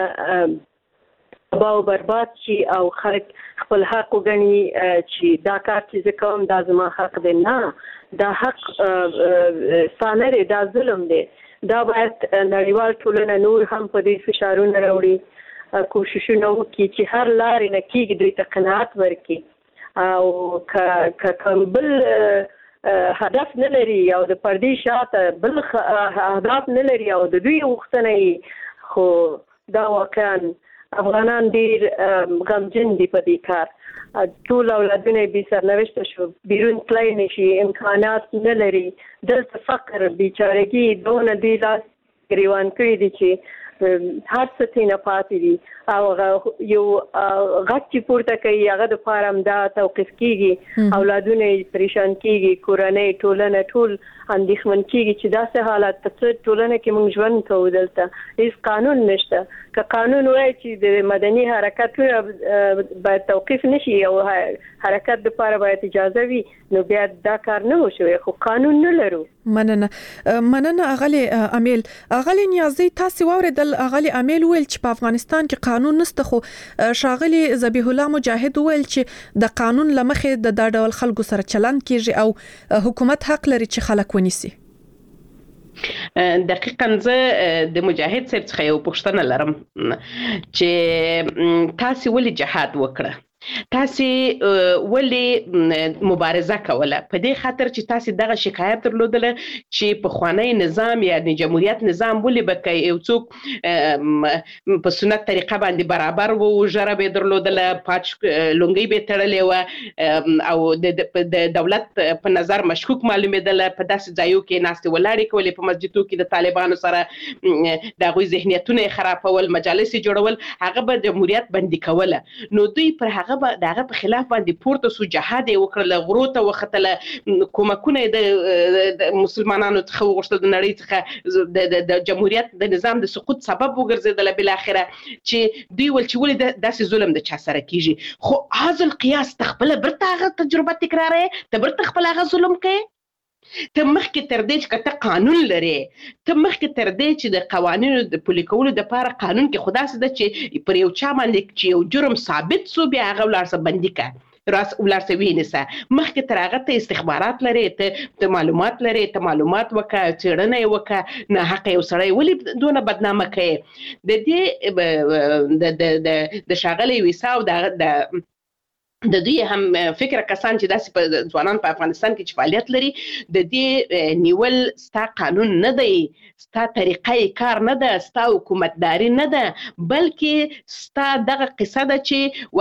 تباه و برباد شي او خلک خپل حق وګڼي چې دا کار چې زه کوم دا زما حق دی نه دا حق ستا نه دی دا ظلم دی دا باید نړیوال ټولنه نور هم په دې فشارونه راوړي کوششونه وکړي چې هر لارې نه کېږي دوی ته قناعت ورکړي او که کوم بل هدف نه لري او د پردې شاته بل اهداف نه لري او د دوی غوښتنه خو دا واقعا افغانان ډېر غمجن دي په دې کار ټول اولادونه یې بې سرنوشته شو بیرون تللی نه شي امکانات نه لري دلته فقر بیچارګي دونه دوی لاس ګریوان کړي دي چې هر څه ترې نه پاتې دي او یو غږ چې پورته کوي هغه دپاره همدا توقیف کېږي اولادونه یې پریشان کېږي کورنۍ ټولنه ټول اندېښمن کېږي چې داسې حالات په څه ټولنه کې موږ ژوند کوو دلته هېڅ قانون نشته که قانون وایي چې د مدني حرکتونه باید توقیف نه شي او حرکت دپاره باید اجازه وي نو بیا دا کار نه و شوی خو قانون نه لرو مننه مننه اغلی امیل اغلی نیازی تاسو واوریدل اغلی امیل ویل چې په افغانستان کې قانون نشته خو شاغلی ذبیح الله مجاهد ویل چې د قانون لمخې د دا ډول خلکو سره چلند کیږي او حکومت حق لري چې خلک ونیسي دقیقاً زه د مجاهد صاحب څخه یو پوښتنه لرم چې تاسو ولې جهاد وکړه تاسو ولې مبارزه کوله په دې خاطر چې تاسو دغه شکایت درلودله چې په خوانی نظام یعنی جمهوریت نظام ولې بکای یو څوک په سنت طریقه باندې برابر وو جره به درلودله پاچ لونګي به تړلې و او د دولت په نظر مشکوک معلومېدله په داسې ځایو کې ناست ولاړې کولې په مسجدو کې د طالبانو سره د غوي ذهنیتونه خرابول مجالس جوړول هغه به جمهوریت بندي کوله نو دوی پر هغه دغه په خلاف باندې پورته سو جهاد وکړل غرو ته وختله کومکونه د مسلمانانو څخه وغوښتل د نړۍ څخه د جمهوریت د نظام د سقوط سبب وګرځیدل بل اخره چې دوی ول چې ولې داسې ظلم د چا سره کیږي خو هاذ القياس تخپل برته تجربه تکرارې ته برته خپل هغه ظلم کوي ته مخکې تر دې چې ته قانون لري ته مخکې تر دې چې د قوانینو د پلي کولو دپاره قانون کې خو داسې ده چې پر یو چا باندې چې یو جرم ثابت سو بیا هغه ولاړ سه بندي کړه راس ولاړ سه وینیسه مخکې تر هغه ته استخبارات لري ته معلومات لري ته معلومات وکړه څېړنه یې وکړه نه حق یو سړی ولې دونه بدنامه کوي د دې د د ښاغلي ویسا او د د دوی هم فکر کسان چې داسې په ځوانان په افغانستان کې چې فعالیت لري د دې نیول ستا قانون نه دی ستا طریقه کار نه ده ستا حکومتداري نه ده بلکې ستا دغه قصه ده چې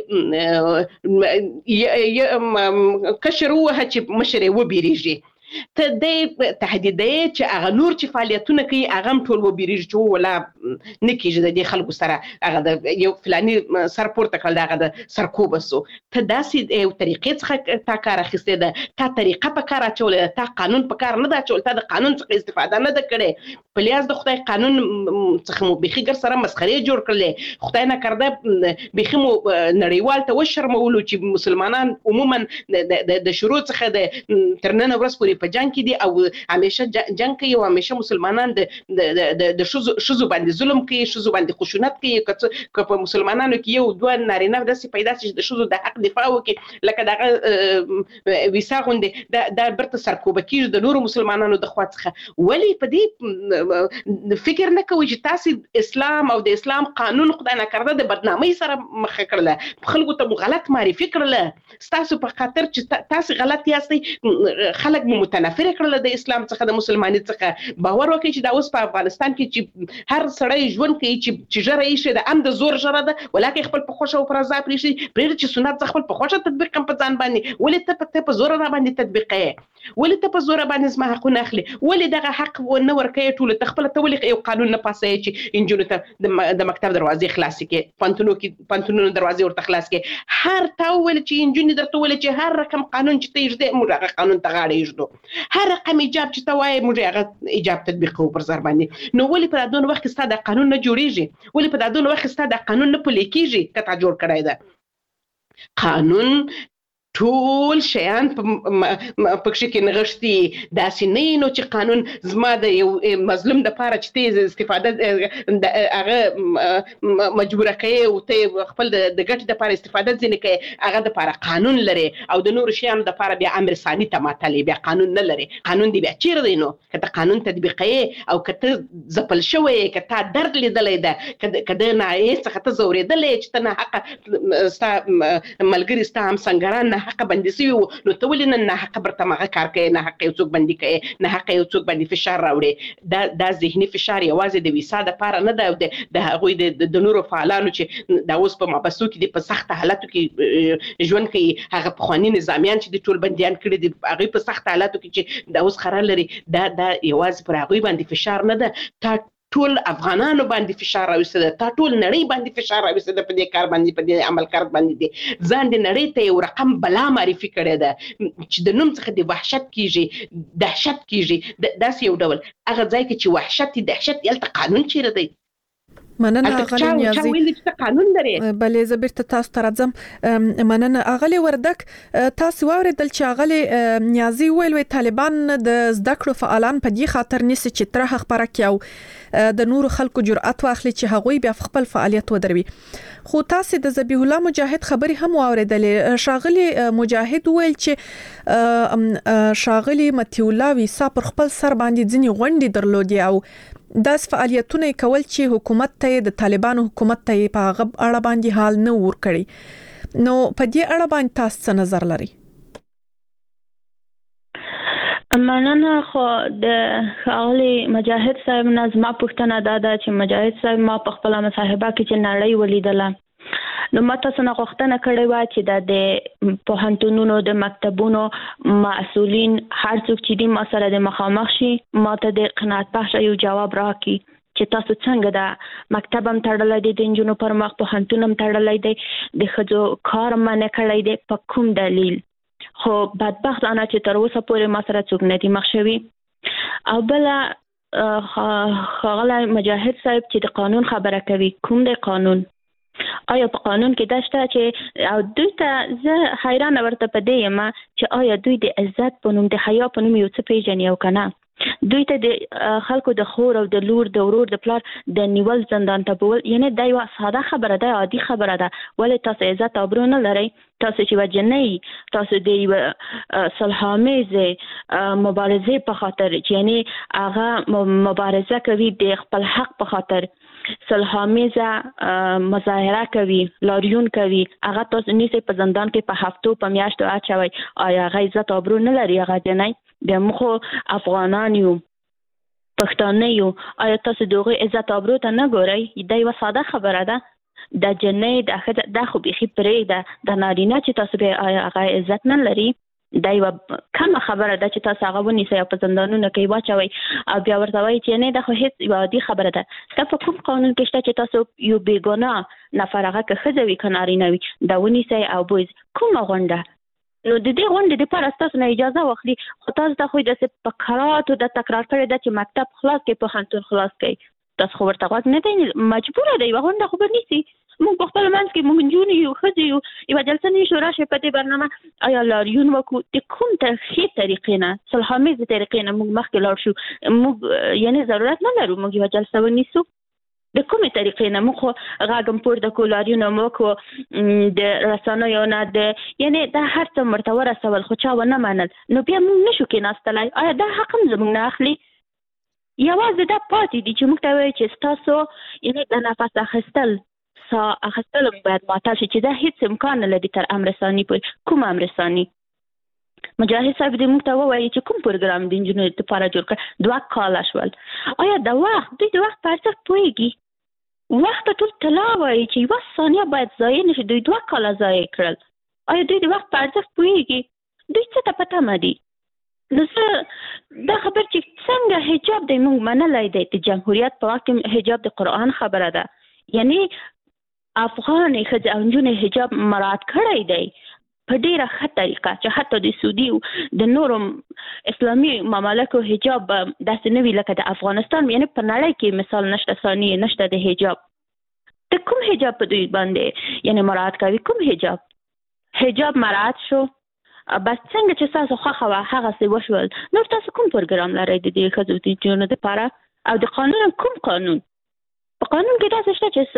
وایي کشر ووهه چې مشر یې وبېرېږي ته دې تهدیدوي چې هغه نور چې فعالیتونه کوي هغه هم ټول وبېرېږي چې ولا نه کېږي د دې خلکو سره هغه د یو فلاني سر پورته کړل د هغه د سرکوبه سو ته داسې یو طریقې څخه تا کار اخیستې ده تا طریقه په کار اچولې ده تا قانون په کار نه ده اچول تا د قانون څخه استفاده نه ده کړې په لیاز د خدای قانون څخه مو بیخي ګر سره مسخرې جوړ کړلې خدای نه کرده بیخي مو نړیوال ته وشرمولو چې مسلمانان عموما د شروع څخه د تر نن ورځ پورې په جنگ کې دي او همیشه جنگ کوي او همیشه مسلمانان د د د شذو شذو باندې ظلم کوي، شذو باندې خشونت کوي. که په مسلمانانو کې یو دوه نارینه داسې پیدا شي د شذو د حق دفاع وکړي لکه دغه ویسا غوندې دا برته سرکوبه کېږي د نورو مسلمانانو د خوا څخه. ولې په دې فکر نه کوي چې تاسو اسلام او د اسلام قانون خدای نکرده د بدنامۍ سره مخ کړله، خلکو ته مو غلط معرفي کړله، ستاسو په خاطر چې تاسو غلط یاستئ خلک مو متنفر کړل د اسلام څخه د مسلمانۍ څخه. باور وکړئ چې دا اوس په افغانستان کې چې هر سړی ژوند کوي چې چې ژره یې شي د ام د زور ژره ده، ولکه خپل په خوښه او پر رضا پرېږدي پرېږدي چې سنت خپل په خوښه تطبیق کړم په ځان باندې. ولې ته په ته په زور را باندې تطبیق کوې؟ ولې ته په زور باندې زما حقونه اخلي؟ ولې دغه حق نه ورکوې ټول ته خپل؟ ته ولې یو قانون نه پاسوې چې انجونو ته د مکتب دروازې خلاصې کړي، پانتونو کې پانتونونو دروازې ورته خلاص کړي؟ هر تا ویل چې انجونې درته ویل چې هر رقم قانون چې ته یې موږ هغه قانون ته غاړه ایږدو، هر رقم ایجاب چې ته وایې موږ هغه ایجاب تطبیق کوو پر ځان باندې. نو ولې په دغه وخت کې ستا د قانون نه جوړیږي؟ ولې په دغه وخت کې ستا د قانون نه پلي کیږي؟ که تا جوړ کړی ده قانون ټول شیان پکښې کې نغښتي، داسې نه نو چې قانون زما د یو مظلوم دپاره چې ته استفاده هغه مجبوره کوي او ته خپل د ګټې دپاره استفاده ځینې کوي، هغه دپاره قانون لري او د نورو شیانو دپاره بیا امر ثاني ته ماتلې بیا قانون نه لري. قانون دی بیا چیرې دی؟ نو که ته قانون تطبیقوي او که ته ځپل شوی، که تا درد لیدلی ده، که د ناحیې څخه ته ځورېدلی چې ته ناحقه ستا ملګري ستا همسنګران ناحقه بندي شوي وو، نو ته ولې نن ناحقه برته مغه کار کوي، ناحقه یو څوک بندي کوي، ناحقه یو څوک باندې فشار راوړي؟ دا دا ذهني فشار یوازې د ویسا دپاره نه ده، د هغوی د نورو فعالانو چې دا اوس په محبسو کې دي په سخت حالاتو کې ژوند کوي، هغه پخواني نظامیان چې د ټول بندیان کړي دي هغوی په سخت حالاتو کې چې دا اوس خرا لري، دا دا یوازې پر هغوی باندې فشار نه ده، تا ټول افغانانو باندې فشار راوسته ده، تا ټول نړۍ باندې فشار راوسته ده په دې کار باندې، په دې عمل کار باندې دي. ځان د نړۍ ته یو رقم بلا معرفي کړی ده چې د نوم څخه د وحشت کیږي، دهشت کیږي، داسې یو ډول هغه ځای کې چې وحشت دهشت هلته قانون چیرې دی؟ مننه اغلی نیازی. بلې زه بیرته تاسو ته راځم. مننه اغلی وردک. تاسو واوریدل چې اغلی نیازی ویل وی طالبان د زده کړو فعالان په دې خاطر نیسي چې طرح خبره کوي او د نورو خلکو جرأت واخلي چې هغوی بیا خپل فعالیت ودروي. خو تاسو د ذبیح الله مجاهد خبري هم واوریدلې. شاغلی مجاهد ویل چې شاغلی متي الله ویسا پر خپل سر باندې ځنی غونډې درلودي او داس فعالیتونه کول چې حکومت ته د طالبانو حکومت ته په غب اړه باندې حال نه ور کړی. نو په دې اړه باندې تاسو څه نظر لري؟ مننه. خو د خالي مجاهد صاحب نظم پښتنه دادا چې مجاهد صاحب ما په خپل مصاحبه کې چې نړۍ ولیدله، نو ما تاسو نه غوښتنه کړې و چې د پوهنتونونو د مکتبونو مسؤلین هر څوک چې د مسله د مخامخ شي ما ته د قناعت بخش یو جواب راکړي چې تاسو څنګه دا مکتب هم تړلای دی، د انجونو پر مخ پوهنتون هم تړلای دی، د ښځو کار هم نه کړی دی، په کوم دلیل؟ خو بدبخت انا چې تر اوسه پورې ما سره څوک نه دي مخ شوي. او بله ښاغلی مجاهد صاحب چې د قانون خبره کوي، کوم دی قانون؟ آیا په قانون کې دا شته چې او دوی ته زه حیرانه ورته په دې یم چې آیا دوی د عزت په نوم د حیا په نوم یو څه پیژني او که نه؟ دوی ته د خلکو د خور او د لور د ورور د پلار د نیول زندان ته بول، یعنی دا یو ساده خبره ده، عادي خبره ده. ولې تاسو عزت او ابرو نه لرئ؟ تاسو چې وجنۍ تاسو د یو صلحامیزې مبارزې په خاطر چې یعنی هغه مبارزه کوي د خپل حق په خاطر، صلحامیزه مظاهره کوي، لاریون کوي، هغه تاسو نیسئ په زندان کې په هفتو په میاشتو اچوئ. آیا هغه عزت او ابرو نه لري هغه جنۍ؟ بیا موږ خو افغانان یو، پښتانه یو، آیا تاسو د هغوی عزت او ابرو ته نه ګورئ؟ دا یوه ساده خبره ده. د جنۍ د ښځه دا خو بیخي پرېږده، د نارینه چې تاسو به آیا هغه عزت نه لري؟ دا یوه کمه خبره ده چې تاسو هغه ونیسئ او په زندانونو کې واچوئ او بیا ورته وایي چې نه دا خو هېڅ یوه عادي خبره ده. دا په کوم قانون کې شته چې تاسو یو بېګناه نفر هغه که ښځه وي که نارینه وي دا ونیسئ او بویز؟ کومه غونډه؟ نو د دې غونډې دپاره ستاسو نه اجازه واخلي، خو تاسو ته خو داسې په کراتو د تکرار کړې ده چې مکتب خلاص کړئ، پوهنتون خلاص کړئ. تاسو خو ورته غوږ نه دی مجبور دی وغونډه خو به نیسي موږ په خپل منځ کې موږ نجونې یو ښځې یو یوه جلسه نشو راشئ په دې برنامه آیا لاریون وکړو د کوم ښې طریقې نه صلحامیزې طریقې نه موږ مخکې لاړ شو موږ یعنې ضرورت نه لرو موږ یوه جلسه ونیسو د کومې طریقې نه موږ خو غږ هم پورته کړو لاریون هم وکړو د رسنیو نه د یعنې دا هر څه ورته ورسول خو چا ونه منل نو بیا موږ نشو کېناستلی آیا دا حق هم زموږ نه اخلي یوازې دا پاتې دي چې موږ ته وایي چې ستاسو یعنې د نفس اخیستل سا اخیستل هم باید معطل شي چې دا هیڅ امکان نه لري تر امر ثاني پورې کوم امر ثاني مجاهد صاحب دې موږ ته ووایي چې کوم پروګرام د نجونو لپاره جوړ کړ دوه کاله شول آیا د وخت دوی د وخت په ارزښت پوهېږي وخت ته ټول طلا وایي چې یوه ثانیه باید ضایع نه شي دوی دوه کاله ضایع کړل آیا دوی د وخت په ارزښت پوهېږي دوی څه ته په تمه دي نو زه دا خبر چې څنګه حجاب دی موږ منلی دی د جمهوریت په وخت کې حجاب د قرآن خبره ده یعنی افغان ښځې او نجونې حجاب مراعات کړی دی په ډېره ښه طریقه چې حتی د سعودي د نورو اسلامي ممالکو حجاب داسې نه وي لکه د افغانستان یعنې په نړۍ کې مثال نشته ثانیې نشته د حجاب د کوم حجاب په دوی باندې یعنې مراعات کوي کوم حجاب حجاب مراعات شو بس څنګه چې تاسو خوښه وه هغسې وشول نور تاسو کوم پروګرام لرئ د دې ښځو د نجونو دپاره او د قانون کوم قانون په قانون کې داسې شته چې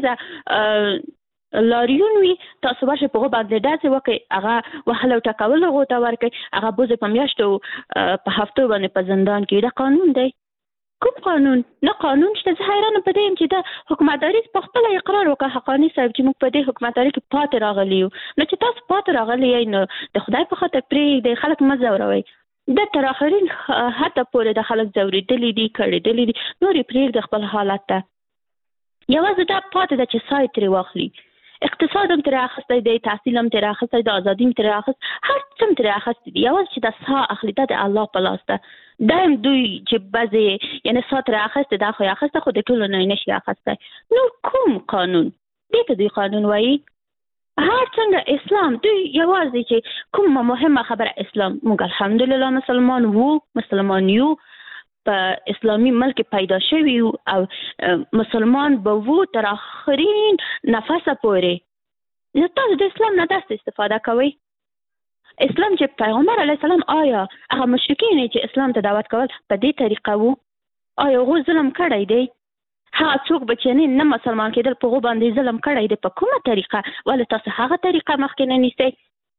صلحامیزه لاریون وي تاسو ورشئ په هغو باندې داسې وکړئ هغه وهلو ټکولو هغو ته ورکړئ هغه بوزې په میاشتو په هفتو باندې په زندان کې دا قانون دی کوم قانون نه قانون شته زه حیرانه په دې یم چې دا حکومتداري په خپله اقرار وکړه حقاني صاحب چې موږ په دې حکومتداري کې پاتې راغلي یو نو چې تاسو پاتې راغلي یئ نو د خدای په خاطر پرېږدئ خلک مه ځوروئ د تر آخرین حتی پورې د خلک ځورېدلي دي کړېدلي دي نور یې پرېږده خپل حالت ته یوازې دا پاتې ده چې سای ترې واخلي اقتصاد هم ترې اخیستی دی تحصیل هم ترې اخیستی دی ازادي هم ترې اخیست هر څه هم ترې اخیستی دي یوازې چې دا سا اخلي دا د الله په لاس ده دا هم دوی چې بعضې یعنې سا ترې اخیستی دا خو یې اخیسته خو د ټولو نه یې نشي اخیستی نو کوم قانون دې ته دوی قانون وایي هر څنګه اسلام دوی یوازې چې کومه مهمه خبره اسلام موږ الحمدلله مسلمان وو مسلمان یو په اسلامي ملک پیدا شوي او مسلمان به وو تر آخرین نفسه پورې نو تاسو د اسلام نه داسې استفاده کوئ اسلام چې پیغمبر علیه السلام آیا هغه مشرکین چې اسلام ته دعوت کول په دې طریقه وو آیا هغو ظلم کړی دی هغه څوک به چې نه مسلمان کېدل په هغو باندې ظلم کړی دی په کومه طریقه ولې تاسو هغه طریقه مخکې نه نیسئ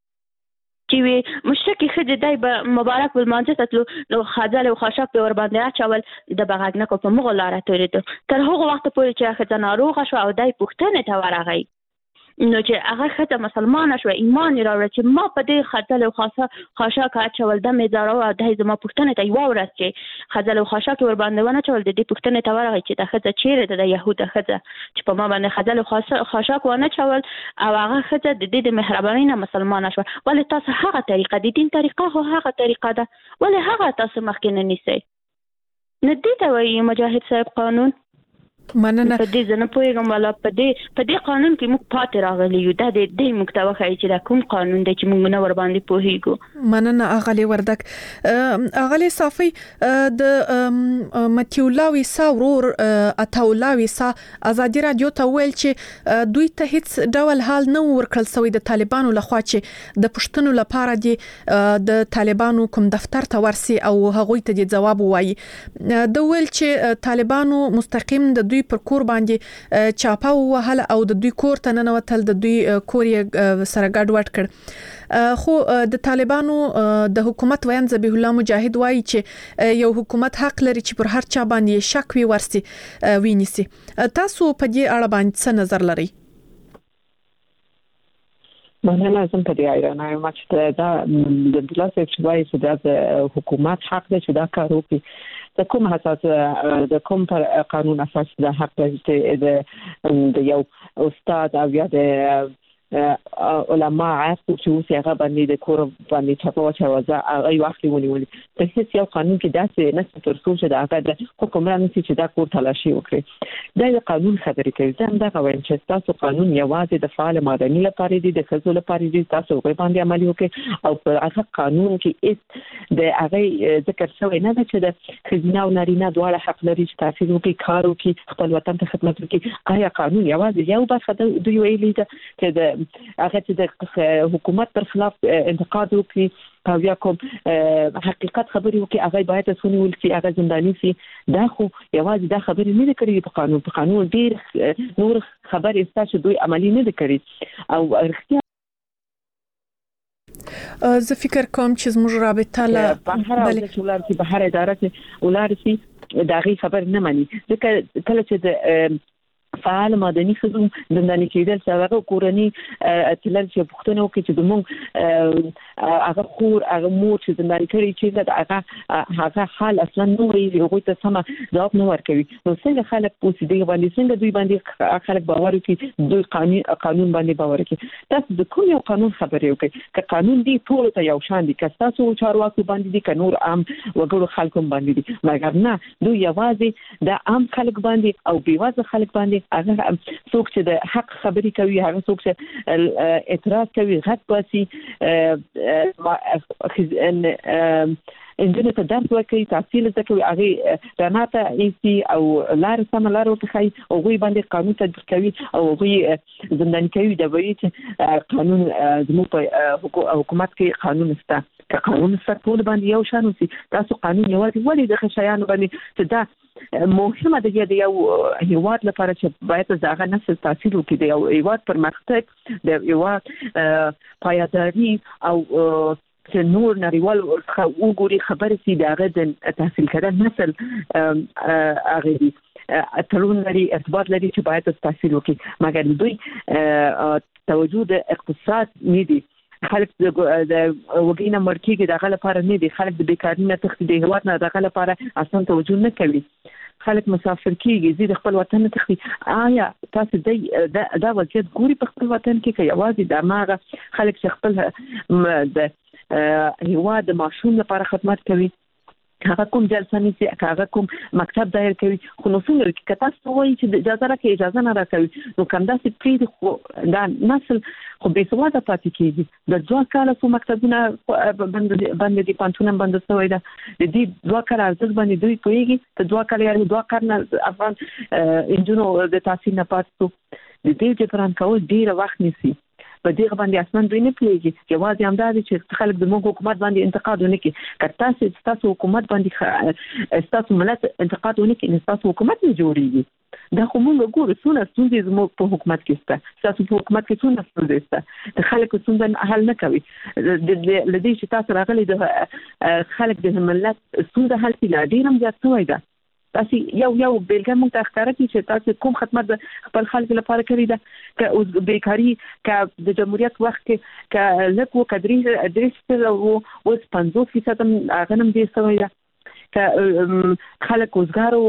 چې وي مشرکې ښځې دی به مبارک لمانځه ته تلو نو خځل او خاشاک پرې ورباندې اچول د به غږ نه کړو په مغو لاره تېرېدو تر هغو وخته پورې چې ښځه ناروغه شوه او دی پوښتنې ته ورغی نو چې هغه ښځه مسلمانه شوه ایمان یې راوړه چې ما په دې خځل او خاشاک اچول ده مې ځاروه او دی زما پوښتنې ته یوه ورځ چې خځل او خاشاک یې ورباندې ونه اچول د دې پوښتنې ته ورغی چې دا ښځه چیرې ده د یهوده ښځه چې په ما باندې خځل او خاشاک ونه اچول او هغه ښځه د دې د مهربانۍ نه مسلمانه شوه ولې تاسو هغه طریقه د دین طریقه خو هغه طریقه ده ولې هغه تاسو مخکې نه نیسئ نو دې ته وایي مجاهد صاحب قانون مننه په دې زنه پوهیږم والا په دې په دې قانون کې موږ پاتې راغلي یو دا د دې موږ ته وښایي چې دا کوم قانون دی چې موږ نه ور باندې پوهیږو مننه اغلی وردک اغلی صافي د متیولاوي سا ورور اتاولاوي سا ازادي رادیو ته ویل چې دوی ته هیڅ ډول حال نه ورکړل سوی د طالبانو لخوا چې د پښتنو لپاره دي د طالبانو کوم دفتر ته ورسي او هغوی ته د جواب وایي د ویل چې طالبانو مستقیم د دوی پر کور باندې چاپه وهله او د دوی کور ته ننوتل د دوی کور یې سره ګډوډ کړ خو د طالبانو د حکومت ویان ذبیح الله مجاهد وایي چې یو حکومت حق لري چې پر هر چا باندې شک وي ورسي ویني تاسو په دې اړه باندې څه نظر لرئ مننه لازم په دې اړه نه ما چې دا د دلاسه چې وایي چې د حکومت حق دی چې دا کار وکړي د کوم اساس د کوم پر قانون اساس د حق د د یو استاد او یا د علما عارفو چې اوس هغه باندې د کور باندې چاپو چاوزه هغه وخت ونیول ته هیڅ یو قانون کې داسې نه تر څو چې دا هغه د حکومت چې دا کور تلاشي وکړي دا د قانون خبرې کوي ځم دا غواړم چې تاسو قانون یوازې د فعال مدني لپاره دی د خزو لپاره دی تاسو په باندې عملي وکړي او په هغه قانون کې اس د هغه ذکر شوی نه چې د خزینه او نارینه دواړه حق لري چې تاسو وکړي کار وکړي خپل وطن ته خدمت وکړي آیا قانون یوازې یو برخه د دوی ویلي ده چې د هغه چې د حکومت پر خلاف انتقاد وکړي او یا کوم حقیقت خبرې وکړي هغه باید تاسو ول چې هغه زنداني سي دا خو یوازې دا خبرې نه کړې په قانون په قانون ډیر نور خبرې ستاسو دوی عملی نه کړې او اړتیا زه فکر کوم چې زموږ رابطه له بل څلور چې بهر اداره کې ولر سي دا غي خبر نه مانی ځکه کله چې د فعال مدني خدمت زنداني کېدل سره کورني تلل چې پښتنو کې چې دمو هغه خور هغه مور چې زنداني کړي چې هغه هغه حال اصلا نو ویلي هغه ته سم جواب نه ورکوي نو څنګه خلک پوسی دی باندې څنګه دوی باندې خلک باور کوي دوی قانون قانون باندې باور کوي تاسو د کوم یو قانون خبرې وکړي ک قانون دی ټول ته یو شان دي که تاسو چارواکو باندې دي ک نور عام وګړو خلکو باندې دي مګر نه دوی یوازې د عام خلک باندې او بیوازه خلک باندې هغه څوک چې د حق خبرې کوي هغه څوک چې اعتراض کوي غږ باسي انجنه ته درس ورکوي تحصیل زده کوي هغه راناته ایسي او لار سم لار ورکوي او غوي باندې قانون تدبیر کوي او غوي زنداني کوي د وایي چې قانون زموږ په حکومت کې قانون سته که قانون سره ټول باندې یو شان وي تاسو قانون یوازې ولې د خشایانو باندې چې دا مهمه ده د یو هیواد لپاره چې باید ځاګه نسل تحصیل وکړي د یو هیواد پرمختګ د هیواد پایداري او چې نور نړیوال وګوري خبرې سي دغه د تحصیل کړه نسل هغه دي تلون لري ارتباط لري چې باید تحصیل وکړي مګر دوی توجه د اقتصاد نه دي خلک د وګینه مرکیږي دغه لپاره نه دي خلک د بیکاری نه تخت دی هوات نه دغه لپاره اصلا توجه نه کوي خلک مسافر کیږي زید خپل وطن ته تختی آیا تاسو د دا وضعیت ګوري په خپل وطن کې کې یوازې د ماغه خلک چې خپل د هوا د ماشوم لپاره خدمت کوي هغه کوم جلسه نيسي هغه کوم مکتب دایر کوي خو نو څنګه کې تاسو وایي چې اجازه راکړي اجازه نه راکوي نو کوم داسې پری خو دا نسل خو به سواده پاتې کیږي د دوه کاله په مکتبونه باندې باندې دي پانتونه باندې سوی دا د دې دوه کاله ارزښت باندې دوی کوي ته دوه کاله یا دوه کاله افغان انجنونو د تحصیل نه پاتو د دې جبران کول ډیر وخت نيسي په دې باندې اسمان دوی نه پیږي یوازې همداري چې خلک د موږ حکومت باندې انتقاد ونه کوي کله تاسو تاسو حکومت باندې تاسو ملت انتقاد ونه کوي تاسو حکومت نه جوړیږي دا خو موږ ګورو څونه ستونزې زموږ په حکومت کې شته تاسو په حکومت کې څونه ستونزې شته د خلکو ستونزې حل نه کوي د دې چې تاسو راغلي د خلک د ملت ستونزې حل کړي ډیر هم زیات شوی ده تاسو یو یو بیلګه موږ ته ښکاره کړي چې تاسو کوم خدمت خپل خلک لپاره کړی ده ک اوس بیکاری ک د جمهوریت وخت کې ک لکه کډری درې او اوس پنځوس فیصد غنم دي سوی ده ک خلک اوسګارو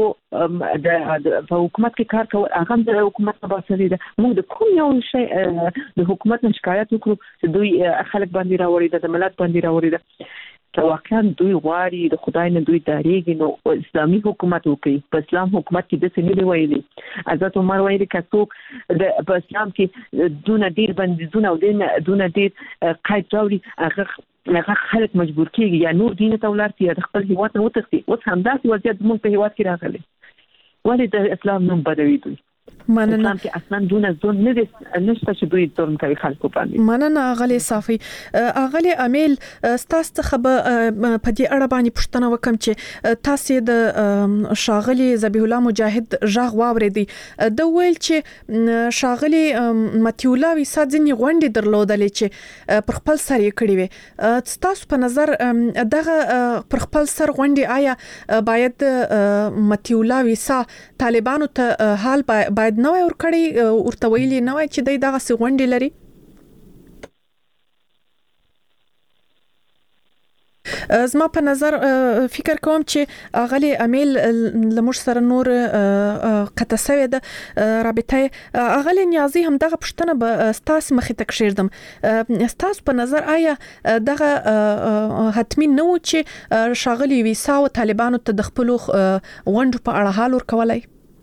د حکومت کې کار کوي هغه د حکومت په باسري ده موږ د کوم یو شی د حکومت شکایت وکړو چې دوی خلک باندې راوړي د ملت باندې راوړي ده که واقعا دوی غواړي د خدای نه دوی داریږي نو اسلامي حکومت وکړي په اسلام حکومت کې د سنې ویلي حضرت عمر ویلي کڅوک د په اسلام کې دونه ډیر بندیزونه او دونه ډیر قید راوړي هغه هغه خلک مجبور کیږي یا نور دین ته ولرتي یا خپل هیواد نه وتښتي اوس همداسې وضعیت موږ په هیواد کې راغلی ولې د اسلام نوم بدوي دوی مننه چې اصلا دونه ځون نه دي نشته چې دوی ځون کوي خلکو باندې مننه اغلی صافي اغلی امیل تاسو ته به په دې اړه باندې پوښتنه وکم چې تاسو د شاغلی ذبیح الله مجاهد ژغ واوریدي د ویل چې شاغلی متیولا ویسا ځنی غونډې درلودلې چې پر خپل سر یې کړی وي تاسو په نظر دغه پر خپل سر غونډې آیا باید متیولا ویسا طالبانو ته حال باید نو ور کړی ورته ویلي نو چې دای دغه سغونډې لري زما په نظر فکر کوم چې اغلی امیل لمر سره نور قطع سوی د رابطه اغلی نیازي هم دغه پښتنه به ستاس مخې تک شیردم ستاس په نظر آیا دغه حتمی نو چې شاغلی ویسا او طالبانو ته د خپل غونډو په اړه حال ورکولای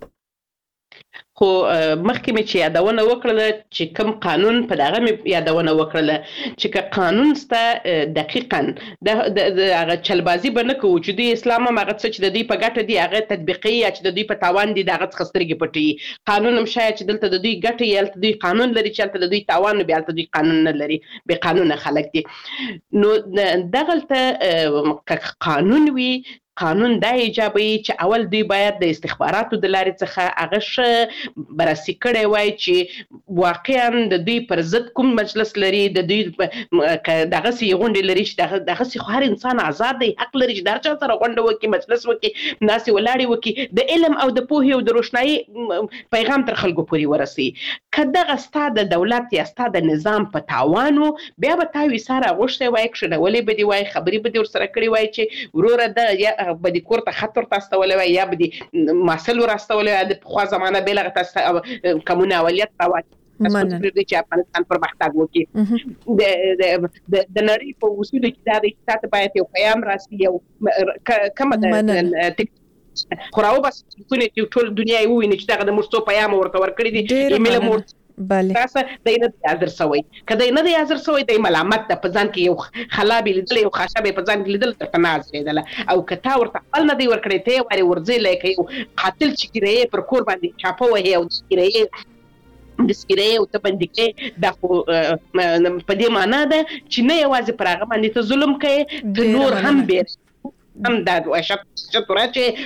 خو مخکې مې چې یادونه وکړله چې کوم قانون په دغه مې یادونه وکړله چې که قانون سته دقیقاً د هغه چلبازي به نه کوو چې دوی اسلام هم هغه څه چې د دوی په ګټه دي هغه تطبیقي یا چې د دوی په تاوان دي د هغه څخه سترګې پټوي قانون هم شاید چې دلته د دوی ګټه یې هلته دوی قانون لري چې هلته د دوی تاوان بیا هلته دوی قانون نه لري بې قانونه خلک دي نو دغلته که قانون وي قانون دا ایجابوي چې اول دوی باید د استخباراتو د لارې څخه هغه ښه بررسي کړی وای چې واقعا د دوی پر ضد کوم مجلس لري د دوی دغسې غونډې لري چې دغسې خو هر انسان آزاد دی حق لري چې د هر چا سره غونډه وکړي مجلس وکړي ناستې ولاړې وکړي د علم او د پوهې او د روښنایي پیغام تر خلکو پورې ورسوي که دغه ستا د دولت یا ستا د نظام په تاوان و بیا به تا ویسا راغوښتی وای کښېنولې به دې وای خبرې به دې ورسره کړې وای چې وروره د به دې کور ته خط ورته استولی وای یا به دې ماسل ور استولی وای د پخوا زمانه بېله ته کمونه اولیت راواچوي چې افغانستان پرمختګ وکړي د نړۍ په اصولو کې دا دی چې تاته باید یو پیام راسي یو کومه ده خو راوباسي تلیفون یې ټول دنیا یې وویني چې دغه د موږ څو پیام ورته ورکړي دي ایمیل مو بله تاسو د نه حاضر سوی کله نه دی حاضر سوی د ملامت د پزان کې یو خلابي لیدل یو خاشبه پزان کې لیدل تر ناز لیدل او کتا ورته خپل نه دی ورکړی ته وری ورځي لکه یو قاتل چې کیره پر کور باندې چاپو وهي او کیره د سکیره او ته باندې کې د په دې معنا ده چې نه یوازې پر هغه باندې ته ظلم کوي ته نور هم بیر هم دا وشت چې